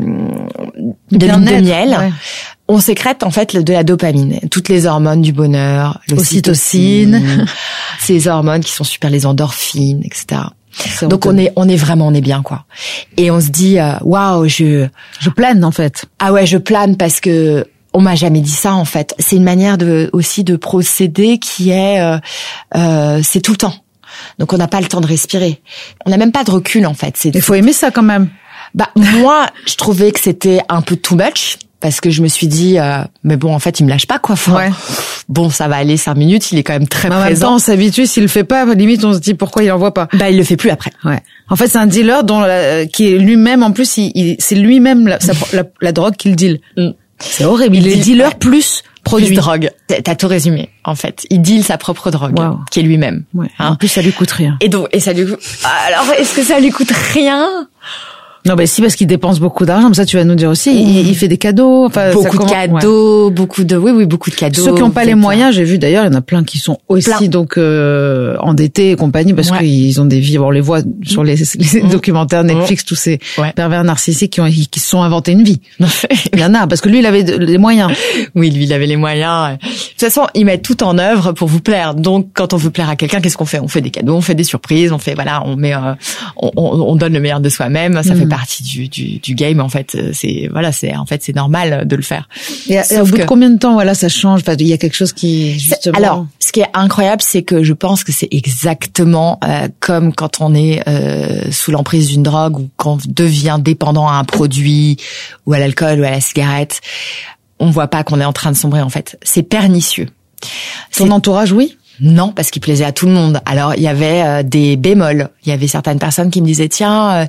de lune de miel, ouais. On sécrète en fait de la dopamine, toutes les hormones du bonheur, l'ocytocine, ces hormones qui sont super, les endorphines, et cetera. Donc on est on est vraiment on est bien quoi. Et on se dit waouh, wow, je je plane en fait. Ah ouais, je plane parce que on m'a jamais dit ça en fait. C'est une manière de aussi de procéder qui est euh, euh, c'est tout le temps. Donc on n'a pas le temps de respirer. On n'a même pas de recul en fait. Il faut aimer ça quand même. Bah moi, je trouvais que c'était un peu too much parce que je me suis dit euh, mais bon en fait il me lâche pas quoi. Enfin, ouais. Bon ça va aller cinq minutes, il est quand même très mais présent. En même temps on s'habitue, s'il le fait pas, limite on se dit pourquoi il en voit pas. Bah il le fait plus après. Ouais. En fait c'est un dealer dont la, qui est lui-même en plus il, il c'est lui-même la, sa, la, la drogue qu'il deal. Mm. C'est horrible. Il, il est deal, dealer ouais. plus produit. Plus drogue. T'as tout résumé, en fait. Il deal sa propre drogue, wow. Qui est lui-même. Ouais. Hein. En plus, ça lui coûte rien. Et donc, et ça lui coûte... Alors, est-ce que ça lui coûte rien? Non, ben si, parce qu'il dépense beaucoup d'argent. Mais ça, tu vas nous dire aussi. Mmh. Il, il fait des cadeaux. Enfin, beaucoup ça de cadeaux, ouais. beaucoup de, oui, oui, beaucoup de cadeaux. Ceux qui n'ont pas les moyens, j'ai vu d'ailleurs, il y en a plein qui sont aussi plein. donc euh, endettés et compagnie parce ouais. qu'ils ont des vies. On les voit sur les, les mmh. documentaires Netflix, mmh. tous ces ouais. pervers narcissiques qui ont qui se sont inventés une vie. Il y en a parce que lui, il avait les moyens. Oui, lui, il avait les moyens. De toute façon, il met tout en œuvre pour vous plaire. Donc, quand on veut plaire à quelqu'un, qu'est-ce qu'on fait? On fait des cadeaux, on fait des surprises, on fait voilà, on met, euh, on, on donne le meilleur de soi-même. Ça mmh. fait partie du, du du game en fait. C'est voilà, c'est en fait c'est normal de le faire. Et, et au bout que... de combien de temps voilà ça change? Enfin, il y a quelque chose qui justement. Alors, ce qui est incroyable, c'est que je pense que c'est exactement euh, comme quand on est euh, sous l'emprise d'une drogue ou quand on devient dépendant à un produit ou à l'alcool ou à la cigarette. On voit pas qu'on est en train de sombrer en fait. C'est pernicieux. Ton c'est... entourage, oui? Non, parce qu'il plaisait à tout le monde. Alors il y avait euh, des bémols. Il y avait certaines personnes qui me disaient tiens. Euh,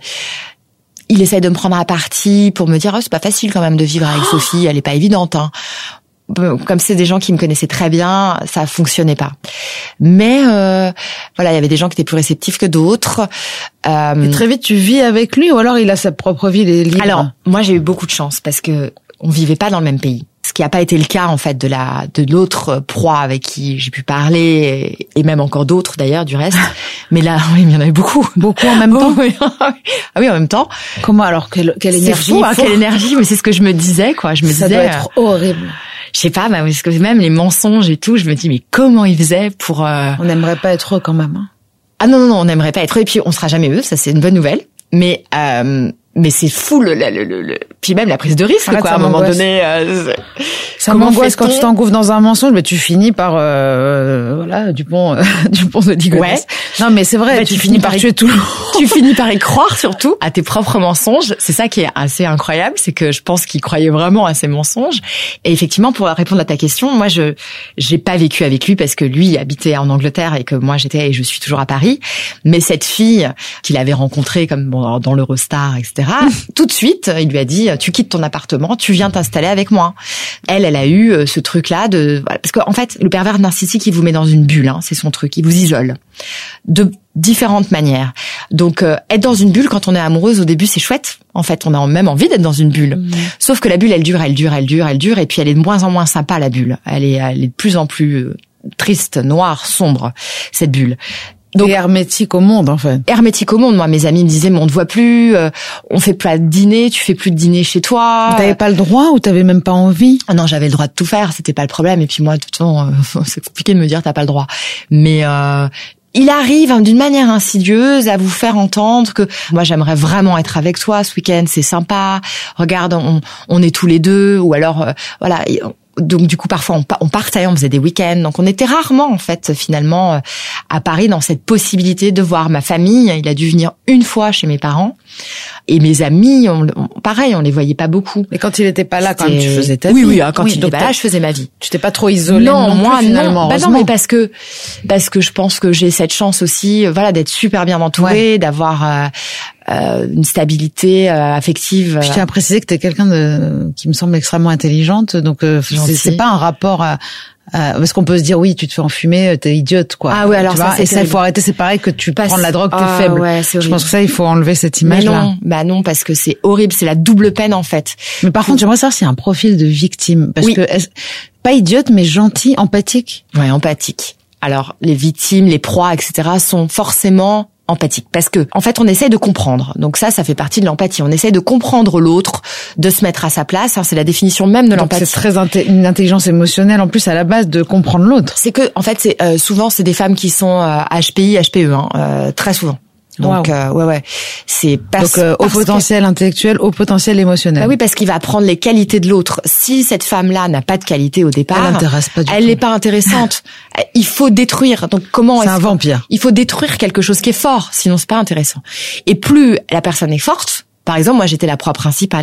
Il essaye de me prendre à partie pour me dire oh, c'est pas facile quand même de vivre avec oh Sophie, elle est pas évidente. Hein. Comme c'est des gens qui me connaissaient très bien, ça fonctionnait pas. Mais euh, voilà, il y avait des gens qui étaient plus réceptifs que d'autres. Euh, Et très vite, tu vis avec lui ou alors il a sa propre vie libre? Alors moi, j'ai eu beaucoup de chance parce que on vivait pas dans le même pays. Ce qui n'a pas été le cas en fait de la de l'autre proie avec qui j'ai pu parler et, et même encore d'autres d'ailleurs du reste. Mais là, oui, il y en avait beaucoup, beaucoup en même temps. Oh, oui. Ah oui, en même temps. Comment alors quelle, quelle énergie fou, hein, quelle énergie, mais c'est ce que je me disais quoi. Je me ça disais. Ça doit être euh, horrible. Je sais pas, bah, parce que même les mensonges et tout, je me dis mais comment ils faisaient pour. Euh... On n'aimerait pas être eux quand même. Hein. Ah non non non, on n'aimerait pas être eux et puis on sera jamais eux, ça c'est une bonne nouvelle. Mais euh, mais c'est fou le, le, le, le puis même la prise de risque Arrête, quoi à un moment donné. Euh, ça m'angoisse quand tu t'engouffres dans un mensonge, mais tu finis par euh, voilà du pont euh, du pont de Ligonnès. Ouais. Non mais c'est vrai, bah, tu, tu finis par y... tuer tout le monde. Tu finis par y croire surtout à tes propres mensonges. C'est ça qui est assez incroyable, c'est que je pense qu'il croyait vraiment à ces mensonges. Et effectivement, pour répondre à ta question, moi je j'ai pas vécu avec lui parce que lui habitait en Angleterre et que moi j'étais et je suis toujours à Paris. Mais cette fille qu'il avait rencontrée comme bon, dans l'Eurostar, et cetera. Tout de suite, il lui a dit tu quittes ton appartement, tu viens t'installer avec moi. Elle, elle a eu ce truc-là de parce qu'en fait le pervers narcissique il vous met dans une bulle, hein, c'est son truc, il vous isole de différentes manières. Donc euh, être dans une bulle quand on est amoureuse au début c'est chouette. En fait, on a même envie d'être dans une bulle. Mmh. Sauf que la bulle elle dure, elle dure, elle dure, elle dure et puis elle est de moins en moins sympa la bulle. Elle est elle est de plus en plus triste, noire, sombre cette bulle. Donc, et hermétique au monde, en fait. Hermétique au monde. Moi, mes amis me disaient, mais on te voit plus, euh, on fait pas de dîner, tu fais plus de dîner chez toi. T'avais pas le droit ou t'avais même pas envie? Non, j'avais le droit de tout faire, c'était pas le problème. Et puis moi, de toute façon, euh, c'est compliqué de me dire t'as pas le droit. Mais euh, il arrive hein, d'une manière insidieuse à vous faire entendre que moi, j'aimerais vraiment être avec toi ce week-end, c'est sympa. Regarde, on, on est tous les deux. Ou alors, euh, voilà... Donc du coup parfois on, on partait, on faisait des week-ends, donc on était rarement en fait finalement à Paris dans cette possibilité de voir ma famille. Il a dû venir une fois chez mes parents et mes amis, on, on, pareil, on les voyait pas beaucoup. Mais quand il était pas là, quand même, tu faisais ta oui, vie. Oui, oui, quand oui, il était pas là, je faisais ma vie. Tu t'es pas trop isolée non, non moi plus, finalement. Non, bah non, mais parce que parce que je pense que j'ai cette chance aussi, voilà, d'être super bien entourée, ouais. d'avoir euh, euh, une stabilité euh, affective. Je tiens à préciser que tu es quelqu'un de qui me semble extrêmement intelligente, donc euh, c'est, c'est pas un rapport à Euh, parce qu'on peut se dire oui, tu te fais enfumer, t'es idiote quoi. Ah ouais, alors ça, et ça il faut arrêter, c'est pareil que tu prends de la drogue, t'es ah, faible. Ouais, c'est je pense que ça il faut enlever cette image là. Non, bah non parce que c'est horrible, c'est la double peine en fait. Mais par faut... contre, j'aimerais savoir s'il y a un profil de victime parce oui. que pas idiote mais gentil, empathique. Ouais, empathique. Alors les victimes, les proies, et cetera sont forcément empathique parce que en fait on essaie de comprendre, donc ça ça fait partie de l'empathie, on essaie de comprendre l'autre, de se mettre à sa place, hein, c'est la définition même de l'empathie. Donc c'est très inté- une intelligence émotionnelle en plus à la base de comprendre l'autre. C'est que en fait c'est euh, souvent c'est des femmes qui sont euh, H P I, H P E hein, euh, très souvent. Donc wow. euh, ouais ouais, c'est parce, donc euh, au potentiel que... intellectuel, au potentiel émotionnel. Bah oui, parce qu'il va apprendre les qualités de l'autre. Si cette femme-là n'a pas de qualité au départ, elle intéresse pas du elle tout. n'est pas intéressante. Il faut détruire. Donc comment c'est un vampire. Il faut détruire quelque chose qui est fort, sinon c'est pas intéressant. Et plus la personne est forte. Par exemple, moi, j'étais la proie principale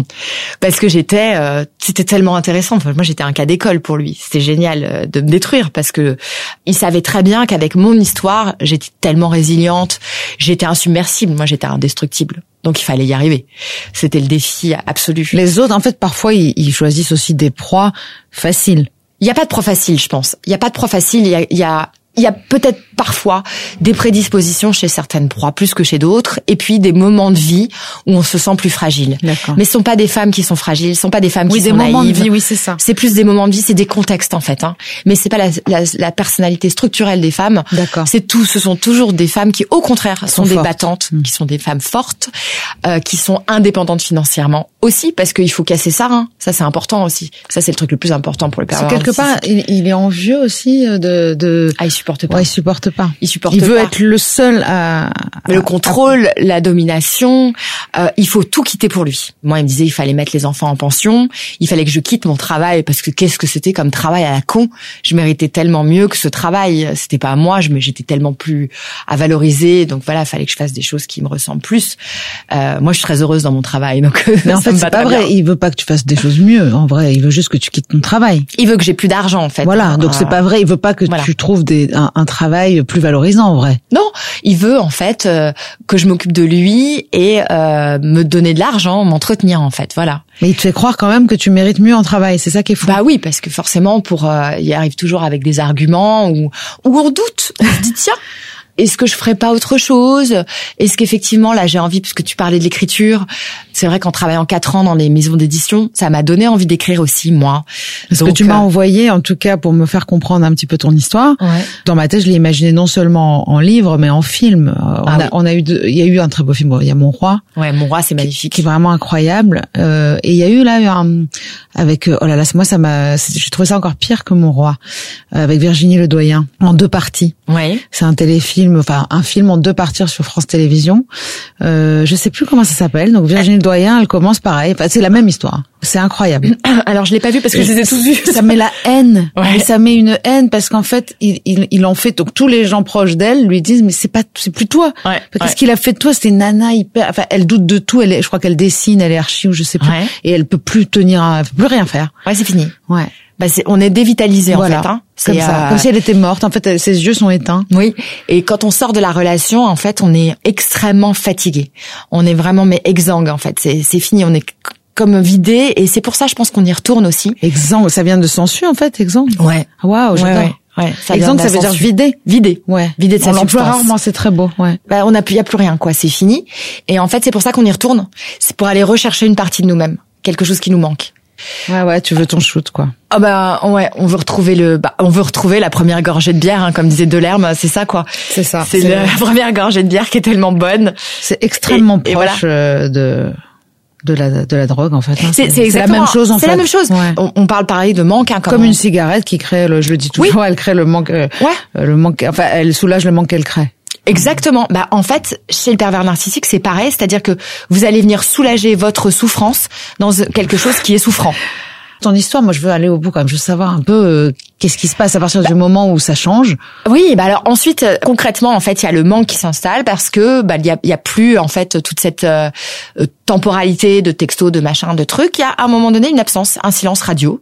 parce que j'étais, euh, c'était tellement intéressant. Enfin, moi, j'étais un cas d'école pour lui. C'était génial euh, de me détruire parce que il savait très bien qu'avec mon histoire, j'étais tellement résiliente, j'étais insubmersible. Moi, j'étais indestructible. Donc, il fallait y arriver. C'était le défi absolu. Les autres, en fait, parfois, ils, ils choisissent aussi des proies faciles. Il y a pas de proie facile, je pense. Il y a pas de proie facile. Il y a, il y a Il y a peut-être parfois des prédispositions chez certaines proies plus que chez d'autres, et puis des moments de vie où on se sent plus fragile. D'accord. Mais ce sont pas des femmes qui sont fragiles, ce sont pas des femmes oui, qui des sont naïves. Moments de vie, oui, c'est ça. C'est plus des moments de vie, c'est des contextes en fait. Hein. Mais c'est pas la, la, la personnalité structurelle des femmes. D'accord. C'est tout. Ce sont toujours des femmes qui, au contraire, sont, sont des fortes. battantes, mmh. qui sont des femmes fortes, euh, qui sont indépendantes financièrement aussi, parce qu'il faut casser ça. Hein. Ça, c'est important aussi. Ça, c'est le truc le plus important pour les personnes. Quelque part, il, il est envieux aussi de. de... Ah, il supporte pas. Ouais, il supporte pas. Il supporte Il veut pas. être le seul à... Le contrôle, à... la domination, euh, il faut tout quitter pour lui. Moi, il me disait il fallait mettre les enfants en pension, il fallait que je quitte mon travail parce que qu'est-ce que c'était comme travail à la con. Je méritais tellement mieux que ce travail. C'était pas à moi, je, j'étais tellement plus à valoriser. Donc voilà, il fallait que je fasse des choses qui me ressemblent plus. Euh, moi, je suis très heureuse dans mon travail. Donc, mais en fait, c'est pas vrai. Bien. Il veut pas que tu fasses des choses mieux. En vrai, il veut juste que tu quittes ton travail. Il veut que j'ai plus d'argent, en fait. Voilà, donc euh, c'est pas vrai. Il veut pas que voilà. tu trouves des, un, un travail plus valorisant, en vrai. Non, il veut en fait euh, que je m'occupe de lui et euh, me donner de l'argent, m'entretenir en fait, voilà. Mais il te fait croire quand même que tu mérites mieux en travail, c'est ça qui est fou. Bah oui, parce que forcément, pour euh, il arrive toujours avec des arguments ou ou on doute. On se dit tiens. Est-ce que je ferais pas autre chose? Est-ce qu'effectivement, là, j'ai envie, puisque tu parlais de l'écriture, c'est vrai qu'en travaillant quatre ans dans les maisons d'édition, ça m'a donné envie d'écrire aussi, moi. Parce Donc, que tu m'as euh... envoyé, en tout cas, pour me faire comprendre un petit peu ton histoire. Ouais. Dans ma tête, je l'ai imaginé non seulement en livre, mais en film. Ah, on, a, oui. on a eu, de, il y a eu un très beau film. Bon, il y a Mon Roi. Ouais, Mon Roi, c'est magnifique. Qui, qui est vraiment incroyable. Euh, et il y a eu là un, avec, oh là là, moi, ça m'a, j'ai trouvé ça encore pire que Mon Roi, avec Virginie Ledoyen, en deux parties. Ouais. C'est un téléfilm. Enfin, un film en deux parties sur France Télévisions. Euh, je sais plus comment ça s'appelle. Donc Virginie Ledoyen, elle commence pareil. Enfin, c'est la même histoire. C'est incroyable. Alors je l'ai pas vu parce que je les ai tous vus. Ça met la haine. Ouais. Et ça met une haine parce qu'en fait, il, il, il en fait. Donc tous les gens proches d'elle lui disent mais c'est pas, c'est plus toi. Ouais. Qu'est-ce ouais. qu'il a fait de toi? C'était une nana hyper. Enfin, elle doute de tout. Elle est, je crois qu'elle dessine, elle est archi ou je sais plus. Ouais. Et elle peut plus tenir, elle peut plus rien faire. Ouais, c'est fini. Ouais. Bah c'est, on est dévitalisé voilà. en fait. Hein. Comme ça, euh... comme si elle était morte. En fait, ses yeux sont éteints. Oui. Et quand on sort de la relation, en fait, on est extrêmement fatigué. On est vraiment mais exsangue en fait. C'est, c'est fini. On est comme vidé. Et c'est pour ça, je pense qu'on y retourne aussi. Exsangue, ça vient de sensu en fait. Exsangue. Ouais. Waouh, j'adore. Ouais, ouais. Ouais, ça exsangue, ça veut dire vider. Vider. Ouais. Vider de sa substance. On l'emploie rarement, c'est très beau. Ouais. Bah, on a plus, y a plus rien, quoi. C'est fini. Et en fait, c'est pour ça qu'on y retourne. C'est pour aller rechercher une partie de nous-mêmes. Quelque chose qui nous manque. Ouais, ouais, tu veux ton shoot, quoi. Ah bah ouais, on veut retrouver le, bah on veut retrouver la première gorgée de bière, hein, comme disait Delerme, c'est ça quoi. C'est ça. C'est, c'est la première gorgée de bière qui est tellement bonne. C'est extrêmement et, proche et voilà. de de la de la drogue en fait. Hein. C'est, c'est, c'est la même chose en c'est fait. C'est la même chose. Ouais. On, on parle pareil de manque, hein, comme, comme une cigarette qui crée le, je le dis toujours, oui. elle crée le manque, euh, ouais. le manque, enfin elle soulage le manque qu'elle crée. Exactement. Bah en fait, chez le pervers narcissique, c'est pareil, c'est-à-dire que vous allez venir soulager votre souffrance dans quelque chose qui est souffrant. Ton histoire, moi je veux aller au bout quand même, je veux savoir un peu euh, qu'est-ce qui se passe à partir bah, du moment où ça change. Oui, bah alors ensuite euh, concrètement en fait, il y a le manque qui s'installe parce que bah il y a il y a plus en fait toute cette euh, temporalité de textos, de machin, de trucs, il y a à un moment donné une absence, un silence radio.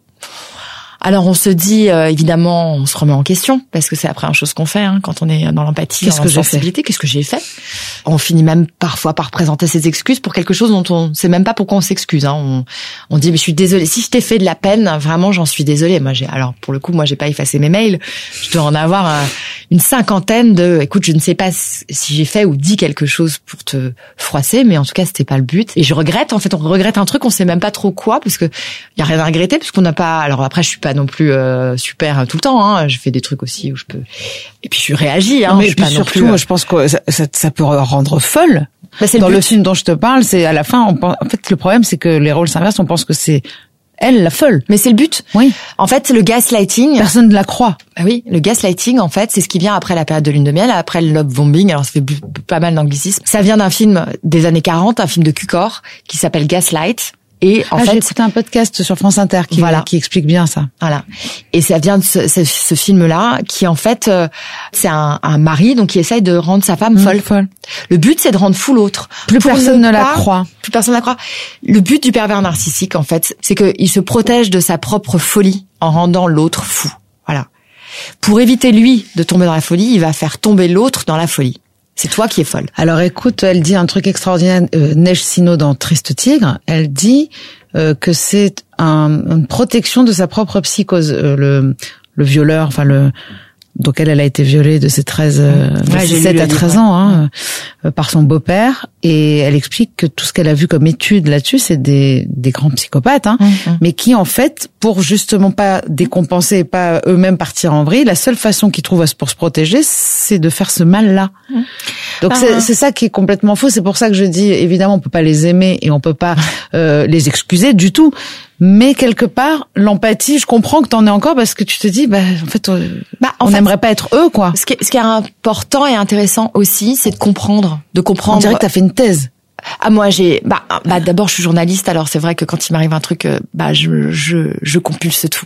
Alors on se dit euh, évidemment, on se remet en question parce que c'est la première chose qu'on fait hein, quand on est dans l'empathie, qu'est-ce dans que la sensibilité. Qu'est-ce que j'ai fait ? On finit même parfois par présenter ses excuses pour quelque chose dont on sait même pas pourquoi on s'excuse. Hein. On, on dit mais je suis désolée. Si je t'ai fait de la peine, vraiment j'en suis désolée. Moi j'ai alors pour le coup moi j'ai pas effacé mes mails. Je dois en avoir un, une cinquantaine de. Écoute, je ne sais pas si j'ai fait ou dit quelque chose pour te froisser, mais en tout cas c'était pas le but. Et je regrette. En fait, on regrette un truc, on sait même pas trop quoi parce que y a rien à regretter puisqu'on n'a pas. Alors après je suis pas non plus euh, super hein, tout le temps. Hein. Je fais des trucs aussi où je peux. Et puis je réagis. Hein. Mais je et puis pas surtout, non plus, euh... je pense que ça, ça, ça peut rendre folle. Bah, c'est dans le, le film dont je te parle, c'est à la fin. On pense, en fait, le problème, c'est que les rôles s'inversent. On pense que c'est elle la folle. Mais c'est le but. Oui. En fait, le gaslighting. Personne ne la croit. Bah oui, le gaslighting, en fait, c'est ce qui vient après la période de lune de miel, après le love bombing. Alors, ça fait pas mal d'anglicisme. Ça vient d'un film des années quarante, un film de Cukor, qui s'appelle Gaslight. Et en ah, fait, j'ai écouté un podcast sur France Inter qui, voilà. qui explique bien ça. Voilà. Et ça vient de ce, ce, ce film-là, qui en fait, euh, c'est un, un mari donc qui essaye de rendre sa femme mmh, folle. folle. Le but, c'est de rendre fou l'autre. Plus personne ne la croit. Plus personne ne la croit. Le but du pervers narcissique, en fait, c'est qu'il se protège de sa propre folie en rendant l'autre fou. Voilà. Pour éviter lui de tomber dans la folie, il va faire tomber l'autre dans la folie. C'est toi qui es folle. Alors écoute, elle dit un truc extraordinaire, euh, Neige Sino dans Triste Tigre, elle dit euh, que c'est un, une protection de sa propre psychose. Euh, le, le violeur, enfin le... Donc elle, elle a été violée de ses treize, euh, ouais, de ses sept à treize ans hein, euh, par son beau-père, et elle explique que tout ce qu'elle a vu comme étude là-dessus, c'est des, des grands psychopathes, hein, mmh. mais qui en fait, pour justement pas décompenser et pas eux-mêmes partir en vrille, la seule façon qu'ils trouvent pour se protéger, c'est de faire ce mal-là. Mmh. Donc ah, c'est, c'est ça qui est complètement faux. C'est pour ça que je dis, évidemment, on peut pas les aimer et on peut pas euh, les excuser du tout. Mais quelque part, l'empathie, je comprends que t'en aies encore parce que tu te dis, bah en fait, on, bah, en on fait, n'aimerait pas être eux, quoi. Ce qui, est, ce qui est important et intéressant aussi, c'est de comprendre, de comprendre. On dirait que t'as fait une thèse. Ah moi j'ai, bah, bah d'abord je suis journaliste, alors c'est vrai que quand il m'arrive un truc, bah je je je compulse tout.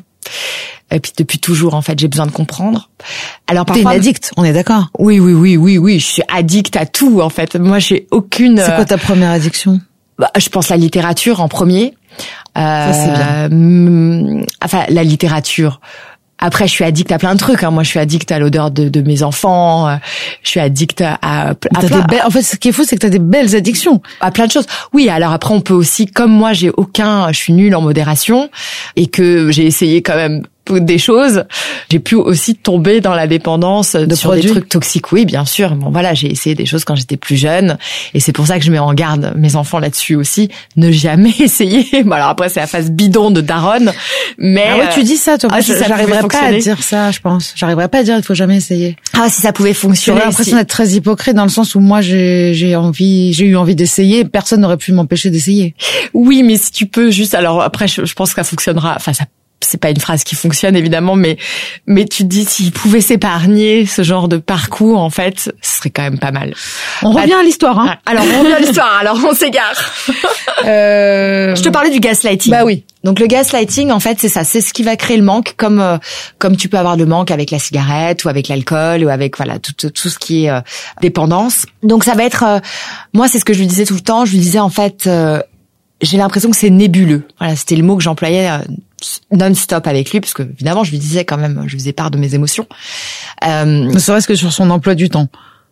Et puis depuis toujours en fait j'ai besoin de comprendre. Alors parfois t'es une addict, on est d'accord. Oui oui oui oui oui, je suis addict à tout en fait. Moi j'ai aucune. C'est quoi ta première addiction? Bah, je pense la littérature en premier. Euh, Ça c'est bien. Hum, enfin la littérature. Après, je suis addict à plein de trucs. Hein. Moi, je suis addict à l'odeur de, de mes enfants. Euh, je suis addict à, à, à plein. Des belles, en fait, ce qui est fou, c'est que t'as des belles addictions. À plein de choses. Oui. Alors après, on peut aussi, comme moi, j'ai aucun, je suis nulle en modération et que j'ai essayé quand même des choses, j'ai pu aussi tomber dans la dépendance de sur produits. Des trucs toxiques. Oui, bien sûr. Bon, voilà, j'ai essayé des choses quand j'étais plus jeune, et c'est pour ça que je mets en garde mes enfants là-dessus aussi. Ne jamais essayer. Bon, alors après, c'est la phase bidon de daronne, mais ah ouais, tu dis ça, toi. Ah, si j'arriverais pas à dire ça, je pense. J'arriverais pas à dire il faut jamais essayer. Ah, si ça pouvait fonctionner. J'ai l'impression si... d'être très hypocrite dans le sens où moi j'ai j'ai envie, j'ai eu envie d'essayer. Personne n'aurait pu m'empêcher d'essayer. Oui, mais si tu peux juste. Alors après, je, je pense que ça fonctionnera. Enfin, ça. C'est pas une phrase qui fonctionne évidemment, mais mais tu te dis s'ils pouvaient s'épargner ce genre de parcours, en fait, ce serait quand même pas mal. On bah, revient à l'histoire, hein. Alors on revient à l'histoire. Alors on s'égare. Euh... Je te parlais du gaslighting. Bah oui. Donc le gaslighting, en fait, c'est ça, c'est ce qui va créer le manque, comme euh, comme tu peux avoir le manque avec la cigarette ou avec l'alcool ou avec voilà tout tout ce qui est euh, dépendance. Donc ça va être, euh, moi c'est ce que je lui disais tout le temps. Je lui disais en fait, euh, j'ai l'impression que c'est nébuleux. Voilà, c'était le mot que j'employais. Euh, non-stop avec lui, parce que évidemment je lui disais quand même, je faisais part de mes émotions. Euh, ne serait-ce que sur son emploi du temps.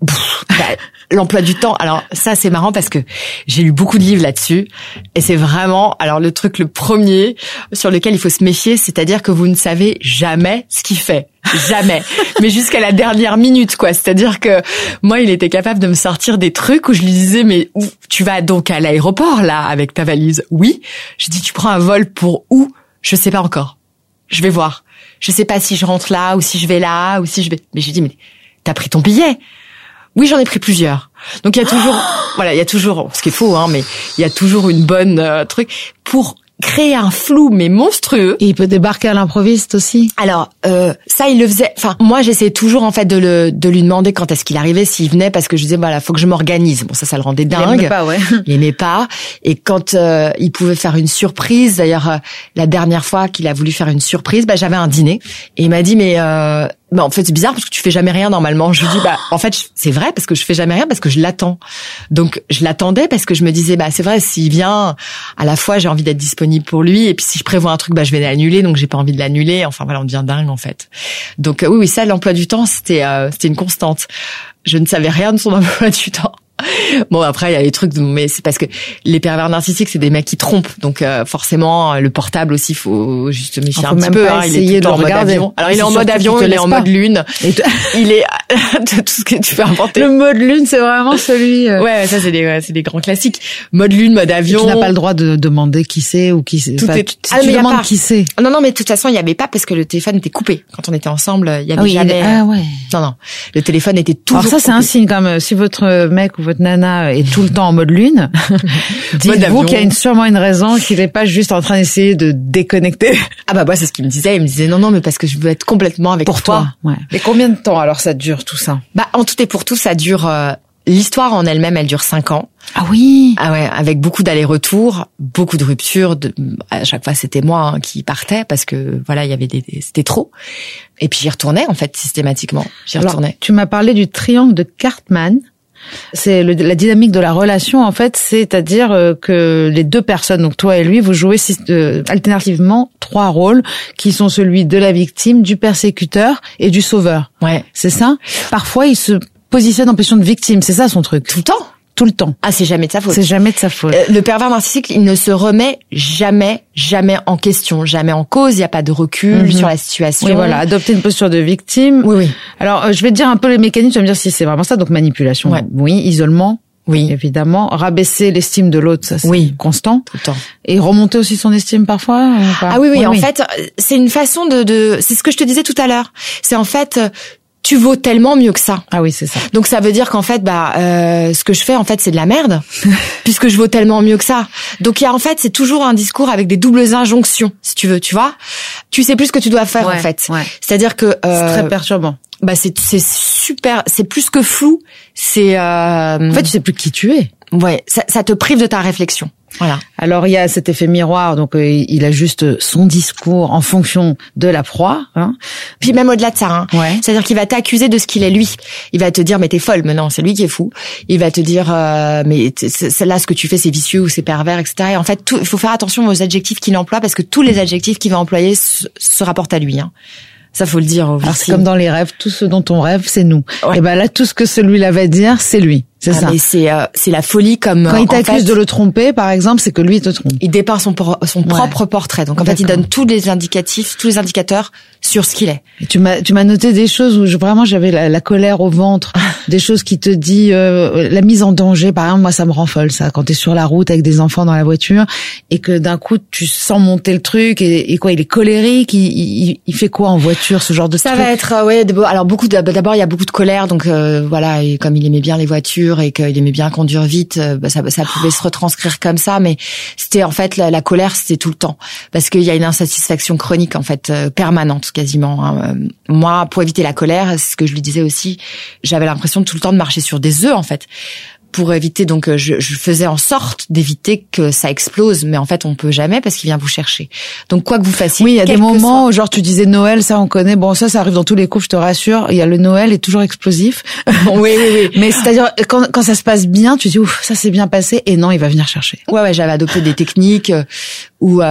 Pff, bah, l'emploi du temps. Alors ça c'est marrant parce que j'ai lu beaucoup de livres là-dessus et c'est vraiment alors le truc le premier sur lequel il faut se méfier, c'est-à-dire que vous ne savez jamais ce qu'il fait. Jamais. Mais jusqu'à la dernière minute, quoi. C'est-à-dire que moi, il était capable de me sortir des trucs où je lui disais, mais où tu vas donc à l'aéroport, là, avec ta valise? Oui. Je dis, tu prends un vol pour où? Je sais pas encore. Je vais voir. Je sais pas si je rentre là, ou si je vais là, ou si je vais... Mais je lui dis, mais t'as pris ton billet? Oui, j'en ai pris plusieurs. Donc il y a toujours, voilà, il y a toujours, ce qui est faux, hein, mais il y a toujours une bonne euh, truc pour créer un flou mais monstrueux. Et il peut débarquer à l'improviste aussi. Alors euh, ça il le faisait. Enfin moi j'essayais toujours en fait de le de lui demander quand est-ce qu'il arrivait, s'il venait, parce que je disais voilà, faut que je m'organise. Bon ça ça le rendait dingue. Il aimait pas, ouais. Il aimait pas. Et quand euh, il pouvait faire une surprise, d'ailleurs euh, la dernière fois qu'il a voulu faire une surprise, bah j'avais un dîner et il m'a dit mais euh, bah en fait c'est bizarre parce que tu fais jamais rien normalement. Je lui dis bah en fait c'est vrai parce que je fais jamais rien parce que je l'attends. Donc je l'attendais parce que je me disais bah c'est vrai, s'il vient à la fois j'ai envie d'être disponible pour lui et puis si je prévois un truc bah je vais l'annuler, donc j'ai pas envie de l'annuler. Enfin voilà, on devient dingue en fait. Donc euh, oui oui ça l'emploi du temps c'était euh, c'était une constante. Je ne savais rien de son emploi du temps. Bon après il y a les trucs mais c'est parce que les pervers narcissiques c'est des mecs qui trompent, donc euh, forcément le portable aussi faut juste méfier un petit peu, hein, il est tout en mode avion. Alors il est en mode avion, il est en mode lune, il est tout ce que tu peux inventer. Le mode lune c'est vraiment celui euh... ouais ça c'est des ouais, c'est des grands classiques, mode lune, mode avion. Tu n'as pas le droit de demander qui c'est ou qui c'est. Tout enfin, est... si ah, tu demandes qui c'est. Non non mais de toute façon il y avait pas, parce que le téléphone était coupé quand on était ensemble, il y avait ah oui, jamais. Ah ouais. Non non, le téléphone était toujours. Alors ça coupé. C'est un signe quand même. Si votre mec ou votre nana est tout le temps en mode lune, dites-vous qu'il y a une, sûrement une raison, qu'il n'est pas juste en train d'essayer de déconnecter. Ah bah moi c'est ce qu'il me disait, il me disait non non mais parce que je veux être complètement avec pour toi. toi. Ouais. Et combien de temps alors ça dure tout ça? Bah en tout et pour tout ça dure euh, l'histoire en elle-même elle dure cinq ans. Ah oui. Ah ouais, avec beaucoup d'allers-retours, beaucoup de ruptures. De, à chaque fois c'était moi hein, qui partais parce que voilà il y avait des, des c'était trop. Et puis j'y retournais en fait systématiquement. J'y alors, retournais. Tu m'as parlé du triangle de Cartman. C'est le, la dynamique de la relation en fait, c'est-à-dire euh, que les deux personnes, donc toi et lui, vous jouez euh, alternativement trois rôles qui sont celui de la victime, du persécuteur et du sauveur. Ouais, c'est ça. Parfois, il se positionne en position de victime, c'est ça son truc. Tout le temps. Tout le temps. Ah, c'est jamais de sa faute. C'est jamais de sa faute. Euh, le pervers narcissique, il ne se remet jamais, jamais en question, jamais en cause. Il n'y a pas de recul mm-hmm. sur la situation. Oui, voilà. Adopter une posture de victime. Oui, oui. Alors, euh, je vais te dire un peu les mécanismes. Tu vas me dire si c'est vraiment ça. Donc, manipulation. Ouais. Oui. Isolement. Oui. Évidemment. Rabaisser l'estime de l'autre, ça c'est oui. constant. Tout le temps. Et remonter aussi son estime parfois. Ah oui, oui. oui en oui. fait, c'est une façon de, de, c'est ce que je te disais tout à l'heure. C'est en fait, tu vaux tellement mieux que ça. Ah oui, c'est ça. Donc ça veut dire qu'en fait, bah, euh, ce que je fais, en fait, c'est de la merde, puisque je vaux tellement mieux que ça. Donc il y a en fait, c'est toujours un discours avec des doubles injonctions, si tu veux, tu vois. Tu sais plus ce que tu dois faire ouais, en fait. Ouais. C'est-à-dire que euh, c'est très perturbant. Bah c'est c'est super, c'est plus que flou. C'est euh, en fait, tu sais plus qui tu es. Ouais, ça, ça te prive de ta réflexion. Voilà. Alors il y a cet effet miroir, donc euh, il ajuste son discours en fonction de la proie. Hein. Puis même au-delà de ça, hein. Ouais. C'est-à-dire qu'il va t'accuser de ce qu'il est lui. Il va te dire mais t'es folle, mais non c'est lui qui est fou. Il va te dire euh, mais c'est là ce que tu fais c'est vicieux ou c'est pervers, et cetera. Et en fait tout, il faut faire attention aux adjectifs qu'il emploie parce que tous les adjectifs qu'il va employer se, se rapportent à lui. Hein. Ça faut le dire. Alors c'est comme dans les rêves, tout ce dont on rêve c'est nous. Ouais. Et ben là tout ce que celui-là va dire c'est lui. C'est ah, ça. Mais c'est euh, c'est la folie comme quand il t'accuse fait, de le tromper par exemple, c'est que lui il te trompe. Il dépeint son son ouais. propre portrait. Donc en fait, il donne tous les indicatifs, tous les indicateurs sur ce qu'il est. Et tu m'as tu m'as noté des choses où je, vraiment j'avais la, la colère au ventre, des choses qui te dit euh, la mise en danger par exemple, moi ça me rend folle ça quand t'es sur la route avec des enfants dans la voiture et que d'un coup tu sens monter le truc et, et quoi, il est colérique, il, il il fait quoi en voiture, ce genre de ça truc. Va être euh, ouais alors beaucoup de, d'abord il y a beaucoup de colère, donc euh, voilà, et comme il aimait bien les voitures et qu'il aimait bien conduire vite, bah, ça, ça pouvait se retranscrire comme ça, mais c'était en fait la, la colère, c'était tout le temps, parce qu'il y a une insatisfaction chronique en fait euh, permanente quasiment. Hein. Moi, pour éviter la colère, c'est ce que je lui disais aussi, j'avais l'impression de tout le temps de marcher sur des œufs en fait. Pour éviter, donc je, je faisais en sorte d'éviter que ça explose, mais en fait on peut jamais parce qu'il vient vous chercher. Donc quoi que vous fassiez, oui, il y a des moments soit... où genre tu disais Noël, ça on connaît. Bon, ça ça arrive dans tous les couples, je te rassure. Il y a le Noël est toujours explosif. Bon, oui, oui, oui. Mais c'est-à-dire quand quand ça se passe bien, tu dis ouf, ça s'est bien passé, et non, il va venir chercher. Ouais, ouais, j'avais adopté des techniques où euh,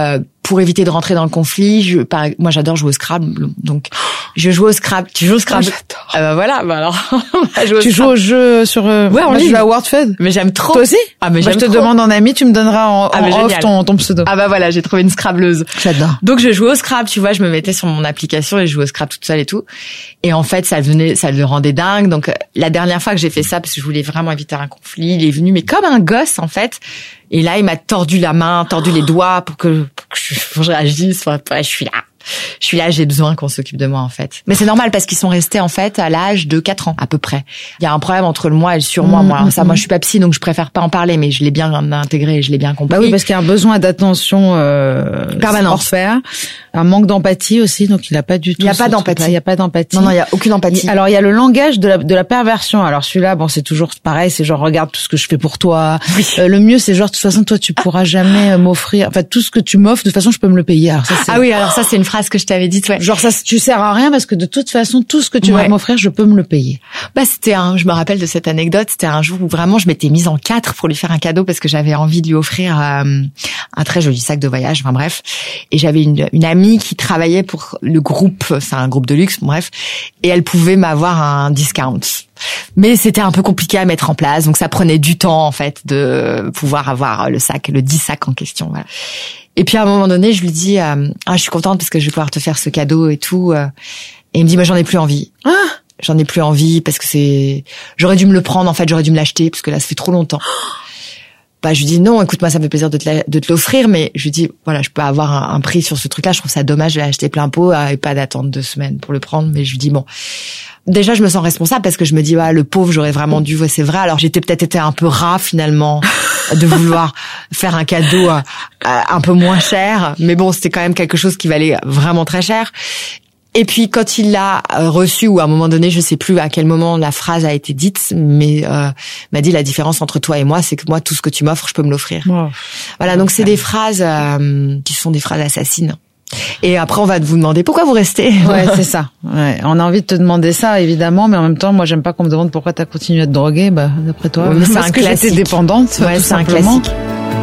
pour éviter de rentrer dans le conflit, je, par, moi j'adore jouer au Scrabble, donc je joue au Scrabble. Tu joues au Scrabble? Oh, ah bah voilà, bah alors. joue tu joues au jeu sur. Euh, ouais, on joue à Wordfed. Mais j'aime trop. Toi aussi? Ah mais bah, j'aime je te trop. demande en ami, tu me donneras en, ah, en off ton, ton pseudo. Ah bah voilà, j'ai trouvé une Scrabbleuse. J'adore. Donc je jouais au Scrabble, tu vois, je me mettais sur mon application et je jouais au Scrabble toute seule et tout. Et en fait, ça venait, ça le rendait dingue. Donc la dernière fois que j'ai fait ça, parce que je voulais vraiment éviter un conflit, il est venu, mais comme un gosse en fait. Et là, il m'a tordu la main, tordu les doigts pour que, pour que je, pour que je réagisse. Enfin, ouais, je suis là. Je suis là, j'ai besoin qu'on s'occupe de moi, en fait. Mais c'est normal parce qu'ils sont restés, en fait, à l'âge de quatre ans, à peu près. Il y a un problème entre le moi et le surmoi. Mmh, moi, alors ça, mmh. moi, je suis pas psy, donc je préfère pas en parler, mais je l'ai bien intégré, je l'ai bien compris. Bah oui, parce qu'il y a un besoin d'attention, euh, permanente. Faire. Un manque d'empathie aussi, donc il a pas du tout. Il y a pas d'empathie. Il y a pas d'empathie. Non, non, il y a aucune empathie. Alors, il y a le langage de la, de la perversion. Alors, celui-là, bon, c'est toujours pareil, c'est genre, regarde tout ce que je fais pour toi. Oui. Euh, le mieux, c'est genre, de toute façon, toi, tu pourras jamais m'offrir, enfin, tout ce que tu m'offres, de toute façon, je peux me le payer. Alors, ça, ah oui, alors ça, c'est une phrase que je t'avais dite, ouais. Genre, ça, tu sers à rien parce que de toute façon, tout ce que tu ouais. vas m'offrir, je peux me le payer. Bah, c'était un, je me rappelle de cette anecdote, c'était un jour où vraiment, je m'étais mise en quatre pour lui faire un cadeau parce que j'avais envie de lui offrir euh, un très joli sac de voyage, enfin bref. Et j'avais une, une amie qui travaillait pour le groupe, c'est un groupe de luxe, bref, et elle pouvait m'avoir un discount. Mais c'était un peu compliqué à mettre en place, donc ça prenait du temps en fait de pouvoir avoir le sac, le dix sacs en question. Voilà. Et puis à un moment donné, je lui dis euh, ah je suis contente parce que je vais pouvoir te faire ce cadeau et tout. Euh, et il me dit moi j'en ai plus envie. Ah j'en ai plus envie parce que c'est j'aurais dû me le prendre en fait, j'aurais dû me l'acheter parce que là ça fait trop longtemps. Bah, je lui dis non, écoute, moi, ça me fait plaisir de te, la, de te l'offrir, mais je lui dis, voilà, je peux avoir un, un prix sur ce truc-là. Je trouve ça dommage de l'acheter plein pot et pas d'attendre deux semaines pour le prendre. Mais je lui dis bon, déjà, je me sens responsable parce que je me dis, ouais, le pauvre, j'aurais vraiment dû, ouais, c'est vrai. Alors, j'étais peut-être été un peu rat finalement de vouloir faire un cadeau euh, un peu moins cher, mais bon, c'était quand même quelque chose qui valait vraiment très cher. Et puis quand il l'a reçu, ou à un moment donné, je sais plus à quel moment la phrase a été dite, mais euh, m'a dit la différence entre toi et moi, c'est que moi tout ce que tu m'offres, je peux me l'offrir. Wow. Voilà, donc c'est des phrases euh, qui sont des phrases assassines. Et après on va vous demander pourquoi vous restez. Ouais, c'est ça. Ouais, on a envie de te demander ça évidemment, mais en même temps, moi j'aime pas qu'on me demande pourquoi t'as continué à te droguer. Bah d'après toi, ouais, c'est parce un que classique. J'étais dépendante. Ouais, tout c'est un simplement. classique.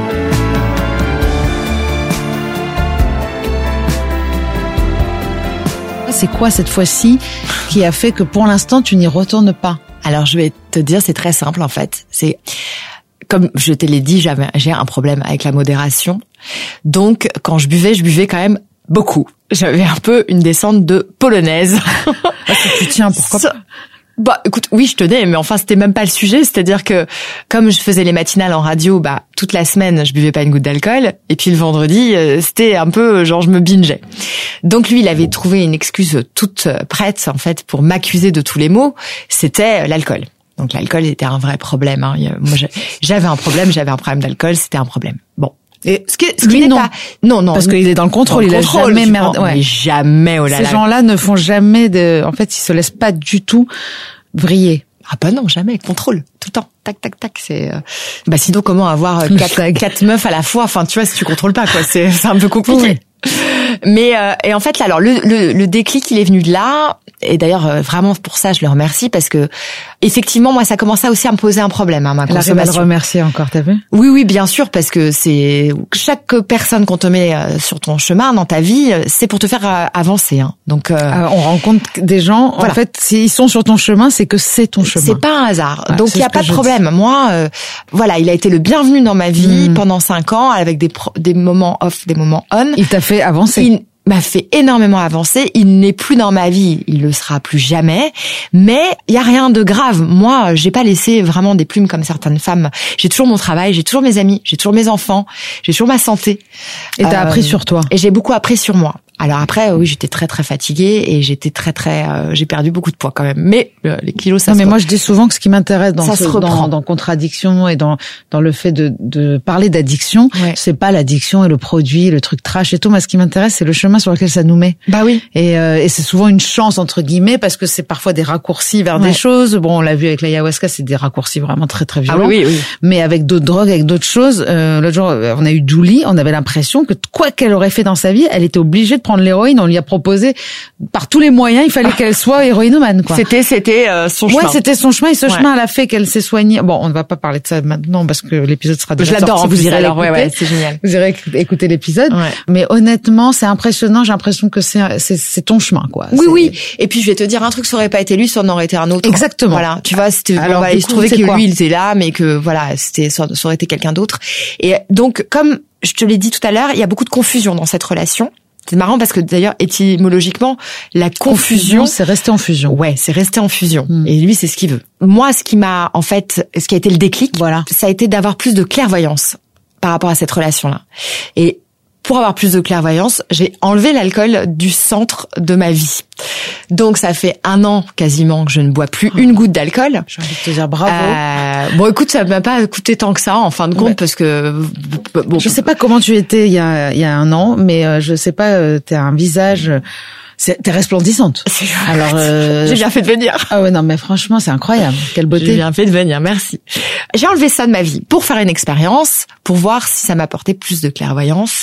C'est quoi cette fois-ci qui a fait que pour l'instant tu n'y retournes pas? Alors je vais te dire, c'est très simple en fait. C'est comme je te l'ai dit, j'avais j'ai un problème avec la modération. Donc quand je buvais, je buvais quand même beaucoup. J'avais un peu une descente de polonaise. Parce que tu tiens, pourquoi pas? Bah, écoute, oui, je tenais, mais enfin, c'était même pas le sujet. C'est-à-dire que, comme je faisais les matinales en radio, bah, toute la semaine, je buvais pas une goutte d'alcool. Et puis le vendredi, euh, c'était un peu, genre, je me bingeais. Donc lui, il avait trouvé une excuse toute prête, en fait, pour m'accuser de tous les maux. C'était l'alcool. Donc l'alcool était un vrai problème. Hein. Moi, j'avais un problème, j'avais un problème d'alcool, c'était un problème. Bon. Et ce qui, ce lui, qui n'est non. pas, non, non. Parce qu'il est dans le contrôle, dans le il contrôle, a jamais merdé. Ouais. Mais jamais, oh là Ces là. gens-là ne font jamais de, en fait, ils se laissent pas du tout vriller. Ah bah non, jamais, contrôle, tout le temps, tac, tac, tac, c'est... Euh... Bah sinon, comment avoir quatre, quatre meufs à la fois, enfin, tu vois, si tu contrôles pas, quoi, c'est, c'est un peu compliqué. Oui. Mais, euh, et en fait, là, alors, le, le, le déclic, il est venu de là, et d'ailleurs, euh, vraiment, pour ça, je le remercie, parce que, effectivement, moi, ça commençait aussi à me poser un problème, hein, ma consommation. Elle arrive à le remercier encore, t'as vu? Oui, oui, bien sûr, parce que c'est, chaque personne qu'on te met euh, sur ton chemin, dans ta vie, c'est pour te faire euh, avancer, hein. Donc, euh, euh, on rencontre des gens, voilà. En fait, s'ils sont sur ton chemin, c'est que c'est ton chemin. C'est pas un hasard. Ouais, donc, il y a pas de problème. Dis. Moi, euh, voilà, il a été le bienvenu dans ma vie mmh. pendant cinq ans, avec des, pro- des moments off, des moments on. Il t'a fait avancer. Il m'a fait énormément avancer. Il n'est plus dans ma vie, il le sera plus jamais. Mais il y a rien de grave. Moi, j'ai pas laissé vraiment des plumes comme certaines femmes. J'ai toujours mon travail, j'ai toujours mes amis, j'ai toujours mes enfants, j'ai toujours ma santé. Et t'as euh, appris sur toi. Et j'ai beaucoup appris sur moi. Alors après, oui, j'étais très très fatiguée et j'étais très très, euh, j'ai perdu beaucoup de poids quand même. Mais euh, les kilos, ça. Non, se mais re... moi je dis souvent que ce qui m'intéresse dans ça ce, se dans, dans contradiction et dans dans le fait de de parler d'addiction, ouais. C'est pas l'addiction et le produit, le truc trash et tout. Moi, ce qui m'intéresse, c'est le chemin sur lequel ça nous met. Bah oui. Et euh, et c'est souvent une chance entre guillemets parce que c'est parfois des raccourcis vers ouais. des choses. Bon, on l'a vu avec l'ayahuasca, c'est des raccourcis vraiment très très violents. Ah oui, oui, oui. Mais avec d'autres drogues, avec d'autres choses. Euh, l'autre jour, on a eu Julie, on avait l'impression que quoi qu'elle aurait fait dans sa vie, elle était obligée de prendre prendre l'héroïne. On lui a proposé par tous les moyens, il fallait qu'elle soit héroïnomane, quoi. C'était, c'était euh, son chemin. Ouais, c'était son chemin et ce ouais. chemin elle a fait qu'elle s'est soignée. Bon, on ne va pas parler de ça maintenant parce que l'épisode sera déjà sorti. Je l'adore, vous irez alors, ouais, ouais, c'est génial. Vous irez écouter l'épisode. Ouais. Mais honnêtement, c'est impressionnant. J'ai l'impression que c'est, c'est, c'est ton chemin, quoi. Oui, c'est... oui. Et puis, je vais te dire un truc, ça aurait pas été lui, ça en aurait été un autre. Exactement. Voilà. Tu vois, c'était, alors, bon, voilà, il se coup, trouvait que quoi lui, il était là, mais que, voilà, c'était, ça aurait été quelqu'un d'autre. Et donc, comme je te l'ai dit tout à l'heure, il y a beaucoup de confusion dans cette relation. C'est marrant parce que d'ailleurs, étymologiquement, la confusion, confusion c'est resté en fusion. Ouais, c'est resté en fusion. Mm. Et lui, c'est ce qu'il veut. Moi, ce qui m'a, en fait, ce qui a été le déclic, voilà, ça a été d'avoir plus de clairvoyance par rapport à cette relation-là. Et pour avoir plus de clairvoyance, j'ai enlevé l'alcool du centre de ma vie. Donc ça fait un an quasiment que je ne bois plus une goutte d'alcool. J'ai envie de te dire bravo. Euh, bon, écoute, ça m'a pas coûté tant que ça en fin de compte, ouais. parce que bon, je sais pas comment tu étais il y a il y a un an, mais euh, je sais pas, euh, t'as un visage. C'est, t'es resplendissante. Alors, euh, j'ai bien fait de venir. Ah ouais, non, mais franchement, c'est incroyable. Quelle beauté. J'ai bien fait de venir, merci. J'ai enlevé ça de ma vie pour faire une expérience, pour voir si ça m'apportait plus de clairvoyance.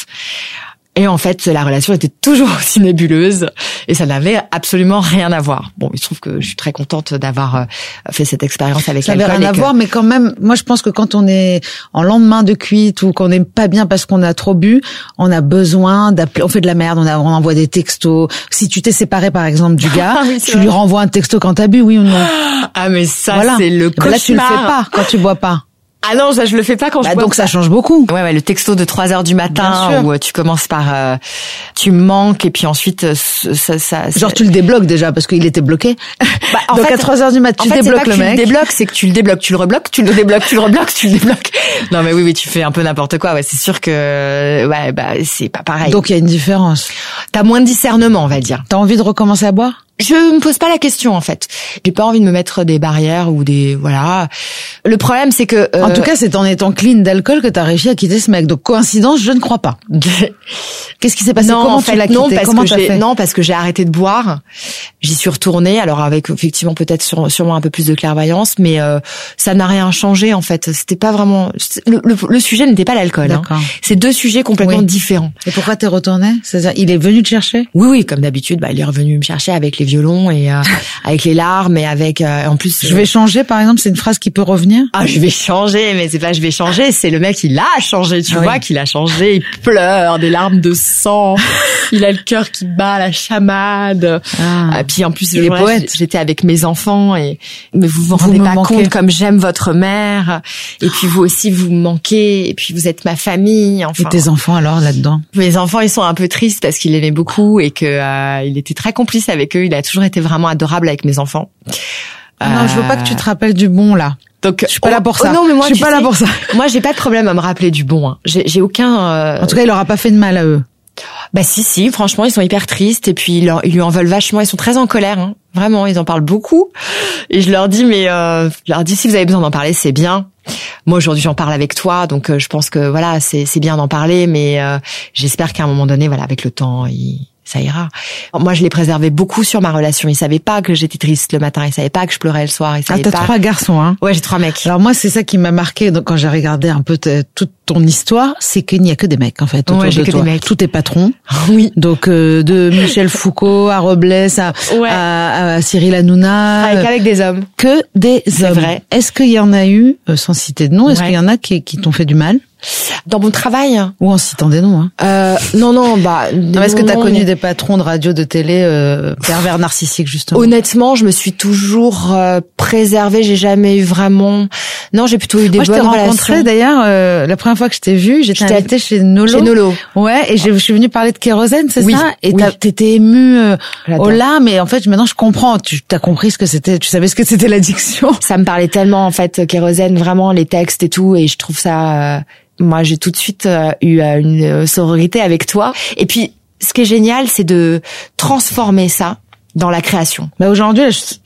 Et en fait, la relation était toujours aussi nébuleuse et ça n'avait absolument rien à voir. Bon, il se trouve que je suis très contente d'avoir fait cette expérience avec l'alcool. Ça n'avait rien à que... voir, mais quand même, moi je pense que quand on est en lendemain de cuite ou qu'on n'est pas bien parce qu'on a trop bu, on a besoin d'appeler, on fait de la merde, on, a, on envoie des textos. Si tu t'es séparé par exemple du gars, ah oui, tu vrai. lui renvoies un texto quand t'as bu, oui ou non? Ah mais ça, voilà. c'est le cauchemar. Là tu le fais pas quand tu bois pas. Ah non, ça je le fais pas quand bah je bois. Donc ça change beaucoup. Ouais ouais, le texto de trois heures du matin où tu commences par euh, tu me manques et puis ensuite euh, ça, ça genre tu le débloques déjà parce qu'il était bloqué. Bah, en donc fait, à trois heures du matin tu en fait, débloques c'est pas le que mec. Tu le débloques, c'est que tu le débloques, tu le rebloques, tu le débloques, tu le rebloques, tu le débloques. Non mais oui oui, tu fais un peu n'importe quoi. Ouais, c'est sûr que ouais bah c'est pas pareil. Donc il y a une différence. T'as moins de discernement, on va dire. T'as envie de recommencer à boire? Je me pose pas la question en fait. J'ai pas envie de me mettre des barrières ou des voilà. Le problème c'est que euh... en tout cas c'est en étant clean d'alcool que t'as réussi à quitter ce mec. Donc coïncidence, je ne crois pas. Qu'est-ce qui s'est passé? Non, Comment en fait, tu l'as quitté? Non, parce Comment que t'as j'ai fait? non parce que j'ai arrêté de boire. J'y suis retournée. Alors avec effectivement peut-être sur, sûrement un peu plus de clairvoyance, mais euh, ça n'a rien changé en fait. C'était pas vraiment le, le, le sujet n'était pas l'alcool. Hein. C'est deux sujets complètement oui. différents. Et pourquoi t'es retournée? C'est-à-dire il est venu te chercher? Oui oui, comme d'habitude. Bah il est revenu me chercher avec les violons et euh, avec les larmes et avec euh, en plus. Je vais changer par exemple, c'est une phrase qui peut revenir. Ah je vais changer, mais c'est pas je vais changer, c'est le mec il a changé. Tu ah, vois oui. qu'il a changé. Il pleure des larmes de sang. Il a le cœur qui bat, la chamade. Ah. Et puis en plus, il voilà, j'étais avec mes enfants et mais vous vous, vous rendez pas manquez. compte comme j'aime votre mère. Et puis vous aussi vous me manquez. Et puis vous êtes ma famille. Enfin. Et tes enfants alors là-dedans? Mes enfants ils sont un peu tristes parce qu'il aimait beaucoup et que euh, il était très complice avec eux. Il a toujours été vraiment adorable avec mes enfants. Euh... Non, je veux pas que tu te rappelles du bon là. Donc, je suis pas oh, là pour ça. Oh non, mais moi, je suis pas sais, là pour ça. Moi, j'ai pas de problème à me rappeler du bon. Hein. J'ai, j'ai aucun. Euh... En tout cas, il aura pas fait de mal à eux. Bah si, si. Franchement, ils sont hyper tristes et puis ils, leur, ils lui en veulent vachement. Ils sont très en colère. Hein. Vraiment, ils en parlent beaucoup. Et je leur dis, mais euh, je leur dis si vous avez besoin d'en parler, c'est bien. Moi aujourd'hui, j'en parle avec toi, donc euh, je pense que voilà, c'est c'est bien d'en parler, mais euh, j'espère qu'à un moment donné, voilà, avec le temps, il ça ira. Moi, je les préservais beaucoup sur ma relation. Ils savaient pas que j'étais triste le matin. Ils savaient pas que je pleurais le soir. Ils savaient ah, t'as pas. trois garçons, hein? Ouais, j'ai trois mecs. Alors moi, c'est ça qui m'a marqué. Donc quand j'ai regardé un peu t- toute ton histoire, c'est qu'il n'y a que des mecs en fait autour ouais, j'ai de que toi. Des mecs. Tous tes patrons. Oui. Donc euh, de Michel Foucault à Robles à, ouais. à, à Cyril Hanouna. Avec, avec des hommes. Que des c'est hommes. Vrai. Est-ce qu'il y en a eu, euh, sans citer de nom, est-ce ouais. qu'il y en a qui, qui t'ont fait du mal? Dans mon travail ou en citant des noms hein. Euh non non bah non, est-ce que t'as connu mais... des patrons de radio, de télé euh, pervers narcissiques justement? Honnêtement, je me suis toujours euh, préservée, j'ai jamais eu vraiment non, j'ai plutôt eu des Moi, bonnes relations. Moi je t'ai rencontré d'ailleurs euh, la première fois que je t'ai vue, j'étais J'étais invitée chez Nolo. Chez Nolo. Ouais, et je suis venue parler de kérosène, c'est oui, ça? Et oui. t'as, t'étais émue euh, aux larmes et en fait maintenant je comprends, tu t'as compris ce que c'était, tu savais ce que c'était l'addiction. Ça me parlait tellement en fait kérosène, vraiment les textes et tout et je trouve ça euh... Moi, j'ai tout de suite euh, eu euh, une sororité avec toi. Et puis, ce qui est génial, c'est de transformer ça dans la création. Bah aujourd'hui,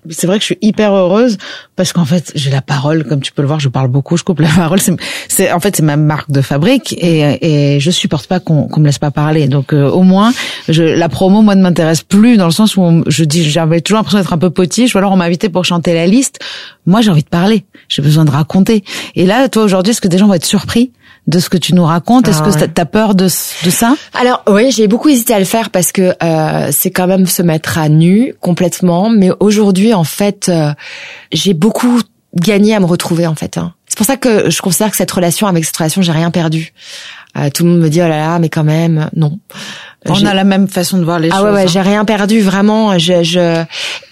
c'est vrai que je suis hyper heureuse parce qu'en fait, j'ai la parole, comme tu peux le voir, je parle beaucoup, je coupe la parole. C'est, c'est en fait, c'est ma marque de fabrique et, et je supporte pas qu'on, qu'on me laisse pas parler. Donc, euh, au moins, je, la promo, moi, ne m'intéresse plus dans le sens où on, je dis, j'avais toujours l'impression d'être un peu potiche. Ou alors, on m'a invité pour chanter la liste. Moi, j'ai envie de parler. J'ai besoin de raconter. Et là, toi, aujourd'hui, est-ce que des gens vont être surpris de ce que tu nous racontes? Est-ce ah, que ouais. t'as peur de, de ça? Alors oui, j'ai beaucoup hésité à le faire parce que euh, c'est quand même se mettre à nu complètement. Mais aujourd'hui, en fait, euh, j'ai beaucoup gagné à me retrouver en fait. Hein. C'est pour ça que je considère que cette relation, avec cette relation, j'ai rien perdu. Euh, tout le monde me dit oh là là, mais quand même, non. On j'ai... a la même façon de voir les ah choses. Ah ouais, ouais, hein. j'ai rien perdu vraiment. Je, je...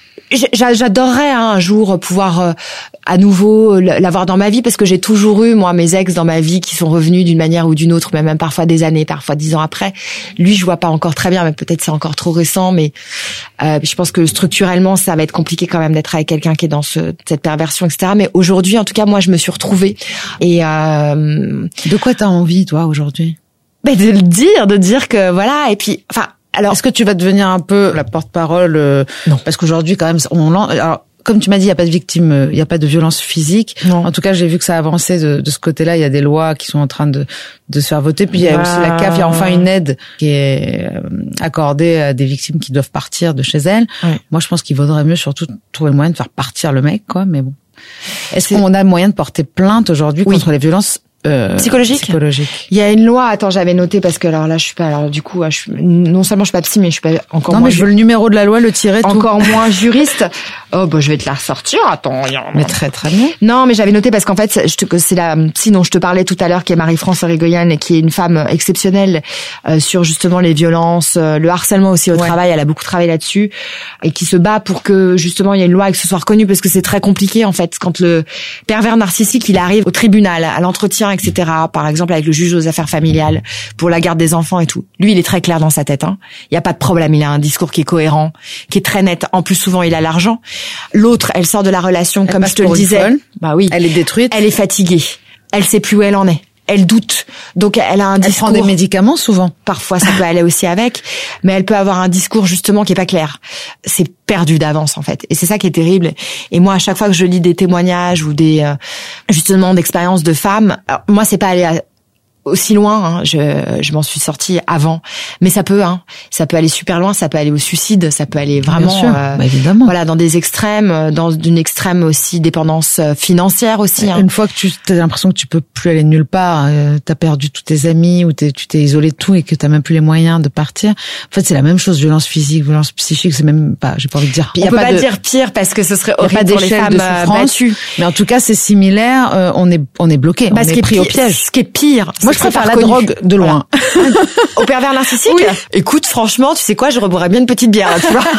J'adorerais hein, un jour pouvoir euh, à nouveau l'avoir dans ma vie parce que j'ai toujours eu moi mes ex dans ma vie qui sont revenus d'une manière ou d'une autre, mais même parfois des années, parfois dix ans après. Lui, je vois pas encore très bien, mais peut-être c'est encore trop récent. Mais euh, je pense que structurellement, ça va être compliqué quand même d'être avec quelqu'un qui est dans ce, cette perversion, et cetera. Mais aujourd'hui, en tout cas, moi, je me suis retrouvée. Et euh, de quoi t'as envie, toi, aujourd'hui? Ben de le dire, de dire que voilà. Et puis, enfin. Alors, est-ce que tu vas devenir un peu la porte-parole euh, Non. Parce qu'aujourd'hui, quand même, on alors, comme tu m'as dit, il n'y a pas de victime, il n'y a pas de violence physique. Non. En tout cas, j'ai vu que ça avançait de, de ce côté-là. Il y a des lois qui sont en train de, de se faire voter. Puis il y a ah. aussi la C A F. Il y a enfin une aide qui est accordée à des victimes qui doivent partir de chez elles. Oui. Moi, je pense qu'il vaudrait mieux surtout trouver le moyen de faire partir le mec, quoi. Mais bon. Est-ce C'est... qu'on a le moyen de porter plainte aujourd'hui oui. contre les violences Euh, psychologique. psychologique. Il y a une loi. Attends, j'avais noté parce que alors là, je suis pas. Alors du coup, je suis, non seulement je suis pas psy, mais je suis pas encore. Non, moins mais je veux le numéro de la loi, le tirer. Encore tout. Moins juriste. Oh bah je vais te la ressortir. Attends. Mais très très bien. Non, mais j'avais noté parce qu'en fait, je te, c'est la psy dont je te parlais tout à l'heure, qui est Marie-France Irigoyen et qui est une femme exceptionnelle euh, sur justement les violences, euh, le harcèlement aussi au ouais. travail. Elle a beaucoup travaillé là-dessus et qui se bat pour que justement il y ait une loi et que ce soit reconnu parce que c'est très compliqué en fait quand le pervers narcissique il arrive au tribunal, à l'entretien, et cetera. Par exemple avec le juge aux affaires familiales pour la garde des enfants et tout. Lui, il est très clair dans sa tête. Hein. Il y a pas de problème. Il a un discours qui est cohérent, qui est très net. En plus, souvent, il a l'argent. L'autre, elle sort de la relation, elle comme je te le disais. Folle. Bah oui. Elle est détruite. Elle est fatiguée. Elle sait plus où elle en est. Elle doute. Donc, elle a un elle discours. Elle prend des médicaments souvent. Parfois, ça peut aller aussi avec. Mais elle peut avoir un discours, justement, qui est pas clair. C'est perdu d'avance, en fait. Et c'est ça qui est terrible. Et moi, à chaque fois que je lis des témoignages ou des, euh, justement, d'expériences de femmes, alors, moi, c'est pas aller à, aussi loin, hein, je, je m'en suis sortie avant, mais ça peut, hein, ça peut aller super loin, ça peut aller au suicide, ça peut aller vraiment, Bien sûr, euh, bah évidemment, voilà, dans des extrêmes, dans une extrême aussi dépendance financière aussi. Hein. Une fois que tu as l'impression que tu peux plus aller nulle part, euh, t'as perdu tous tes amis ou t'es, tu t'es isolé de tout et que t'as même plus les moyens de partir. En fait, c'est la même chose, violence physique, violence psychique, c'est même pas, j'ai pas envie de dire. On y a peut pas, pas de, dire pire parce que ce serait horrible pour les femmes de souffrance, battues. Mais en tout cas, c'est similaire. Euh, on est, on est bloqué, bah, on est pris pire, au piège. Ce qui est pire, moi je préfère la drogue de loin. Voilà. Au pervers narcissique. Oui. Écoute, franchement, tu sais quoi, je reboirais bien une petite bière, là, tu vois.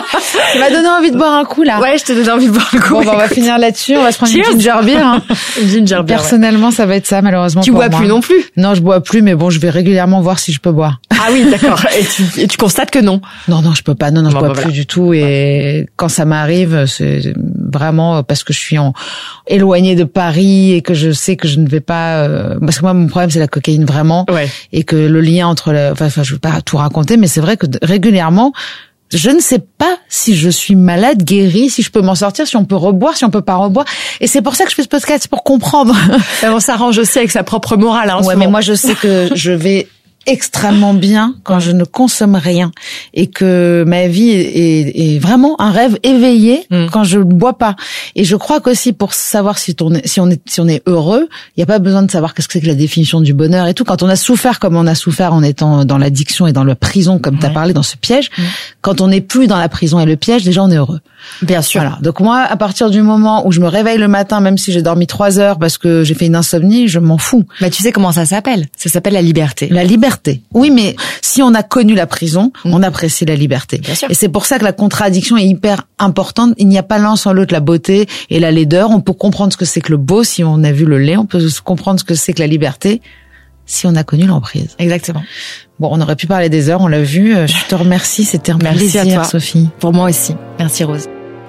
Tu m'as donné envie de boire un coup là. Ouais, je te donne envie de boire un coup. Bon, bah, on va finir là-dessus. On va se prendre Cheers. Une ginger beer. Hein. Une ginger beer. Personnellement, ouais. Ça va être ça malheureusement. Tu pour bois moi. Plus non plus. Non, je bois plus, mais bon, je vais régulièrement voir si je peux boire. Ah oui, d'accord. Et tu, et tu constates que non. Non, non, je peux pas. Non, non, je bon, bois bah, plus voilà. du tout. Et ouais. Quand ça m'arrive, c'est vraiment parce que je suis en éloignée de Paris et que je sais que je ne vais pas. Euh... Parce que moi, mon problème, c'est la cocaïne vraiment. Ouais. Et que le lien entre, la... enfin, enfin, je veux pas tout raconter, mais c'est vrai que régulièrement. Je ne sais pas si je suis malade, guérie, si je peux m'en sortir, si on peut reboire, si on peut pas reboire. Et c'est pour ça que je fais ce podcast, c'est pour comprendre. On s'arrange aussi avec sa propre morale. Hein, ouais, mais moi je sais que je vais extrêmement bien quand je ne consomme rien et que ma vie est, est, est vraiment un rêve éveillé mmh. quand je ne bois pas. Et je crois qu'aussi pour savoir si on est, si on est, si on est heureux, il n'y a pas besoin de savoir qu'est-ce que c'est que la définition du bonheur et tout. Quand on a souffert comme on a souffert en étant dans l'addiction et dans la prison, comme ouais. tu as parlé, dans ce piège, mmh. quand on n'est plus dans la prison et le piège, déjà on est heureux. Bien sûr. Voilà. Donc moi, à partir du moment où je me réveille le matin, même si j'ai dormi trois heures parce que j'ai fait une insomnie, je m'en fous. Bah tu sais comment ça s'appelle ? Ça s'appelle la liberté. La liberté. Oui, mais si on a connu la prison, mmh. on apprécie la liberté. Bien sûr. Et c'est pour ça que la contradiction est hyper importante. Il n'y a pas l'un sans l'autre, la beauté et la laideur. On peut comprendre ce que c'est que le beau si on a vu le laid. On peut comprendre ce que c'est que la liberté si on a connu l'emprise. Exactement. Bon, on aurait pu parler des heures, on l'a vu. Je te remercie, c'était un Merci plaisir, à toi. Sophie. Pour moi aussi. Merci Rose.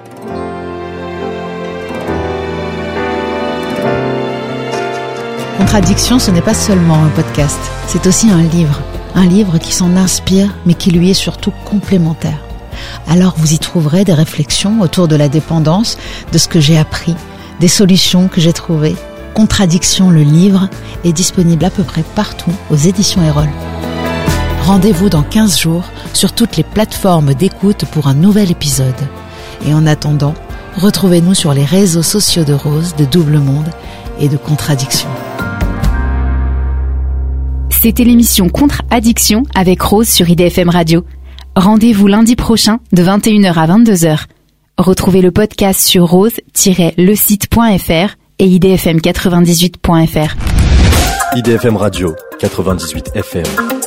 Contradiction, ce n'est pas seulement un podcast, c'est aussi un livre. Un livre qui s'en inspire, mais qui lui est surtout complémentaire. Alors vous y trouverez des réflexions autour de la dépendance, de ce que j'ai appris, des solutions que j'ai trouvées. Contradiction, le livre, est disponible à peu près partout aux éditions Erol. Rendez-vous dans quinze jours sur toutes les plateformes d'écoute pour un nouvel épisode. Et en attendant, retrouvez-nous sur les réseaux sociaux de Rose, de Double Monde et de Contradiction. C'était l'émission Contre-Addiction avec Rose sur I D F M Radio. Rendez-vous lundi prochain de vingt et une heures à vingt-deux heures. Retrouvez le podcast sur rose tiret le site point f r et i d f m quatre-vingt-dix-huit point f r. I D F M Radio quatre-vingt-dix-huit F M.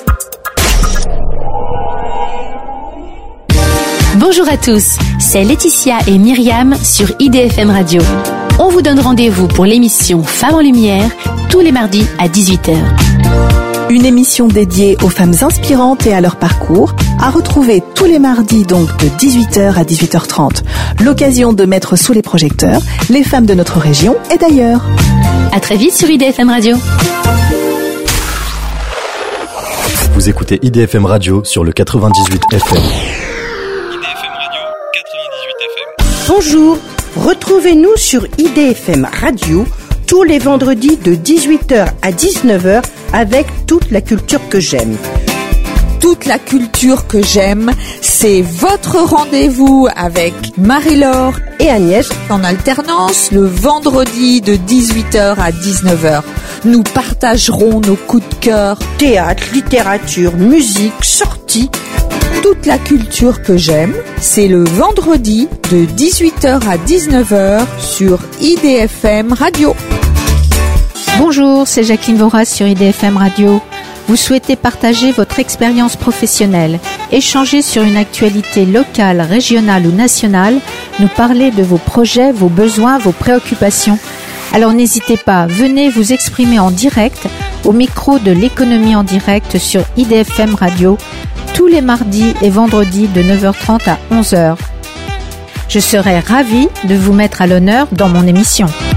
Bonjour à tous, c'est Laetitia et Myriam sur I D F M Radio. On vous donne rendez-vous pour l'émission Femmes en Lumière tous les mardis à dix-huit heures. Une émission dédiée aux femmes inspirantes et à leur parcours, à retrouver tous les mardis donc de dix-huit heures à dix-huit heures trente. L'occasion de mettre sous les projecteurs les femmes de notre région et d'ailleurs. À très vite sur I D F M Radio. Vous écoutez I D F M Radio sur le quatre-vingt-dix-huit F M. Bonjour, retrouvez-nous sur I D F M Radio tous les vendredis de dix-huit heures à dix-neuf heures avec toute la culture que j'aime. Toute la culture que j'aime, c'est votre rendez-vous avec Marie-Laure et Agnès en alternance le vendredi de dix-huit heures à dix-neuf heures. Nous partagerons nos coups de cœur, théâtre, littérature, musique, sorties. Toute la culture que j'aime, c'est le vendredi de dix-huit heures à dix-neuf heures sur I D F M Radio. Bonjour, c'est Jacqueline Voras sur I D F M Radio. Vous souhaitez partager votre expérience professionnelle, échanger sur une actualité locale, régionale ou nationale, nous parler de vos projets, vos besoins, vos préoccupations. Alors n'hésitez pas, venez vous exprimer en direct au micro de l'économie en direct sur I D F M Radio tous les mardis et vendredis de neuf heures trente à onze heures. Je serai ravie de vous mettre à l'honneur dans mon émission.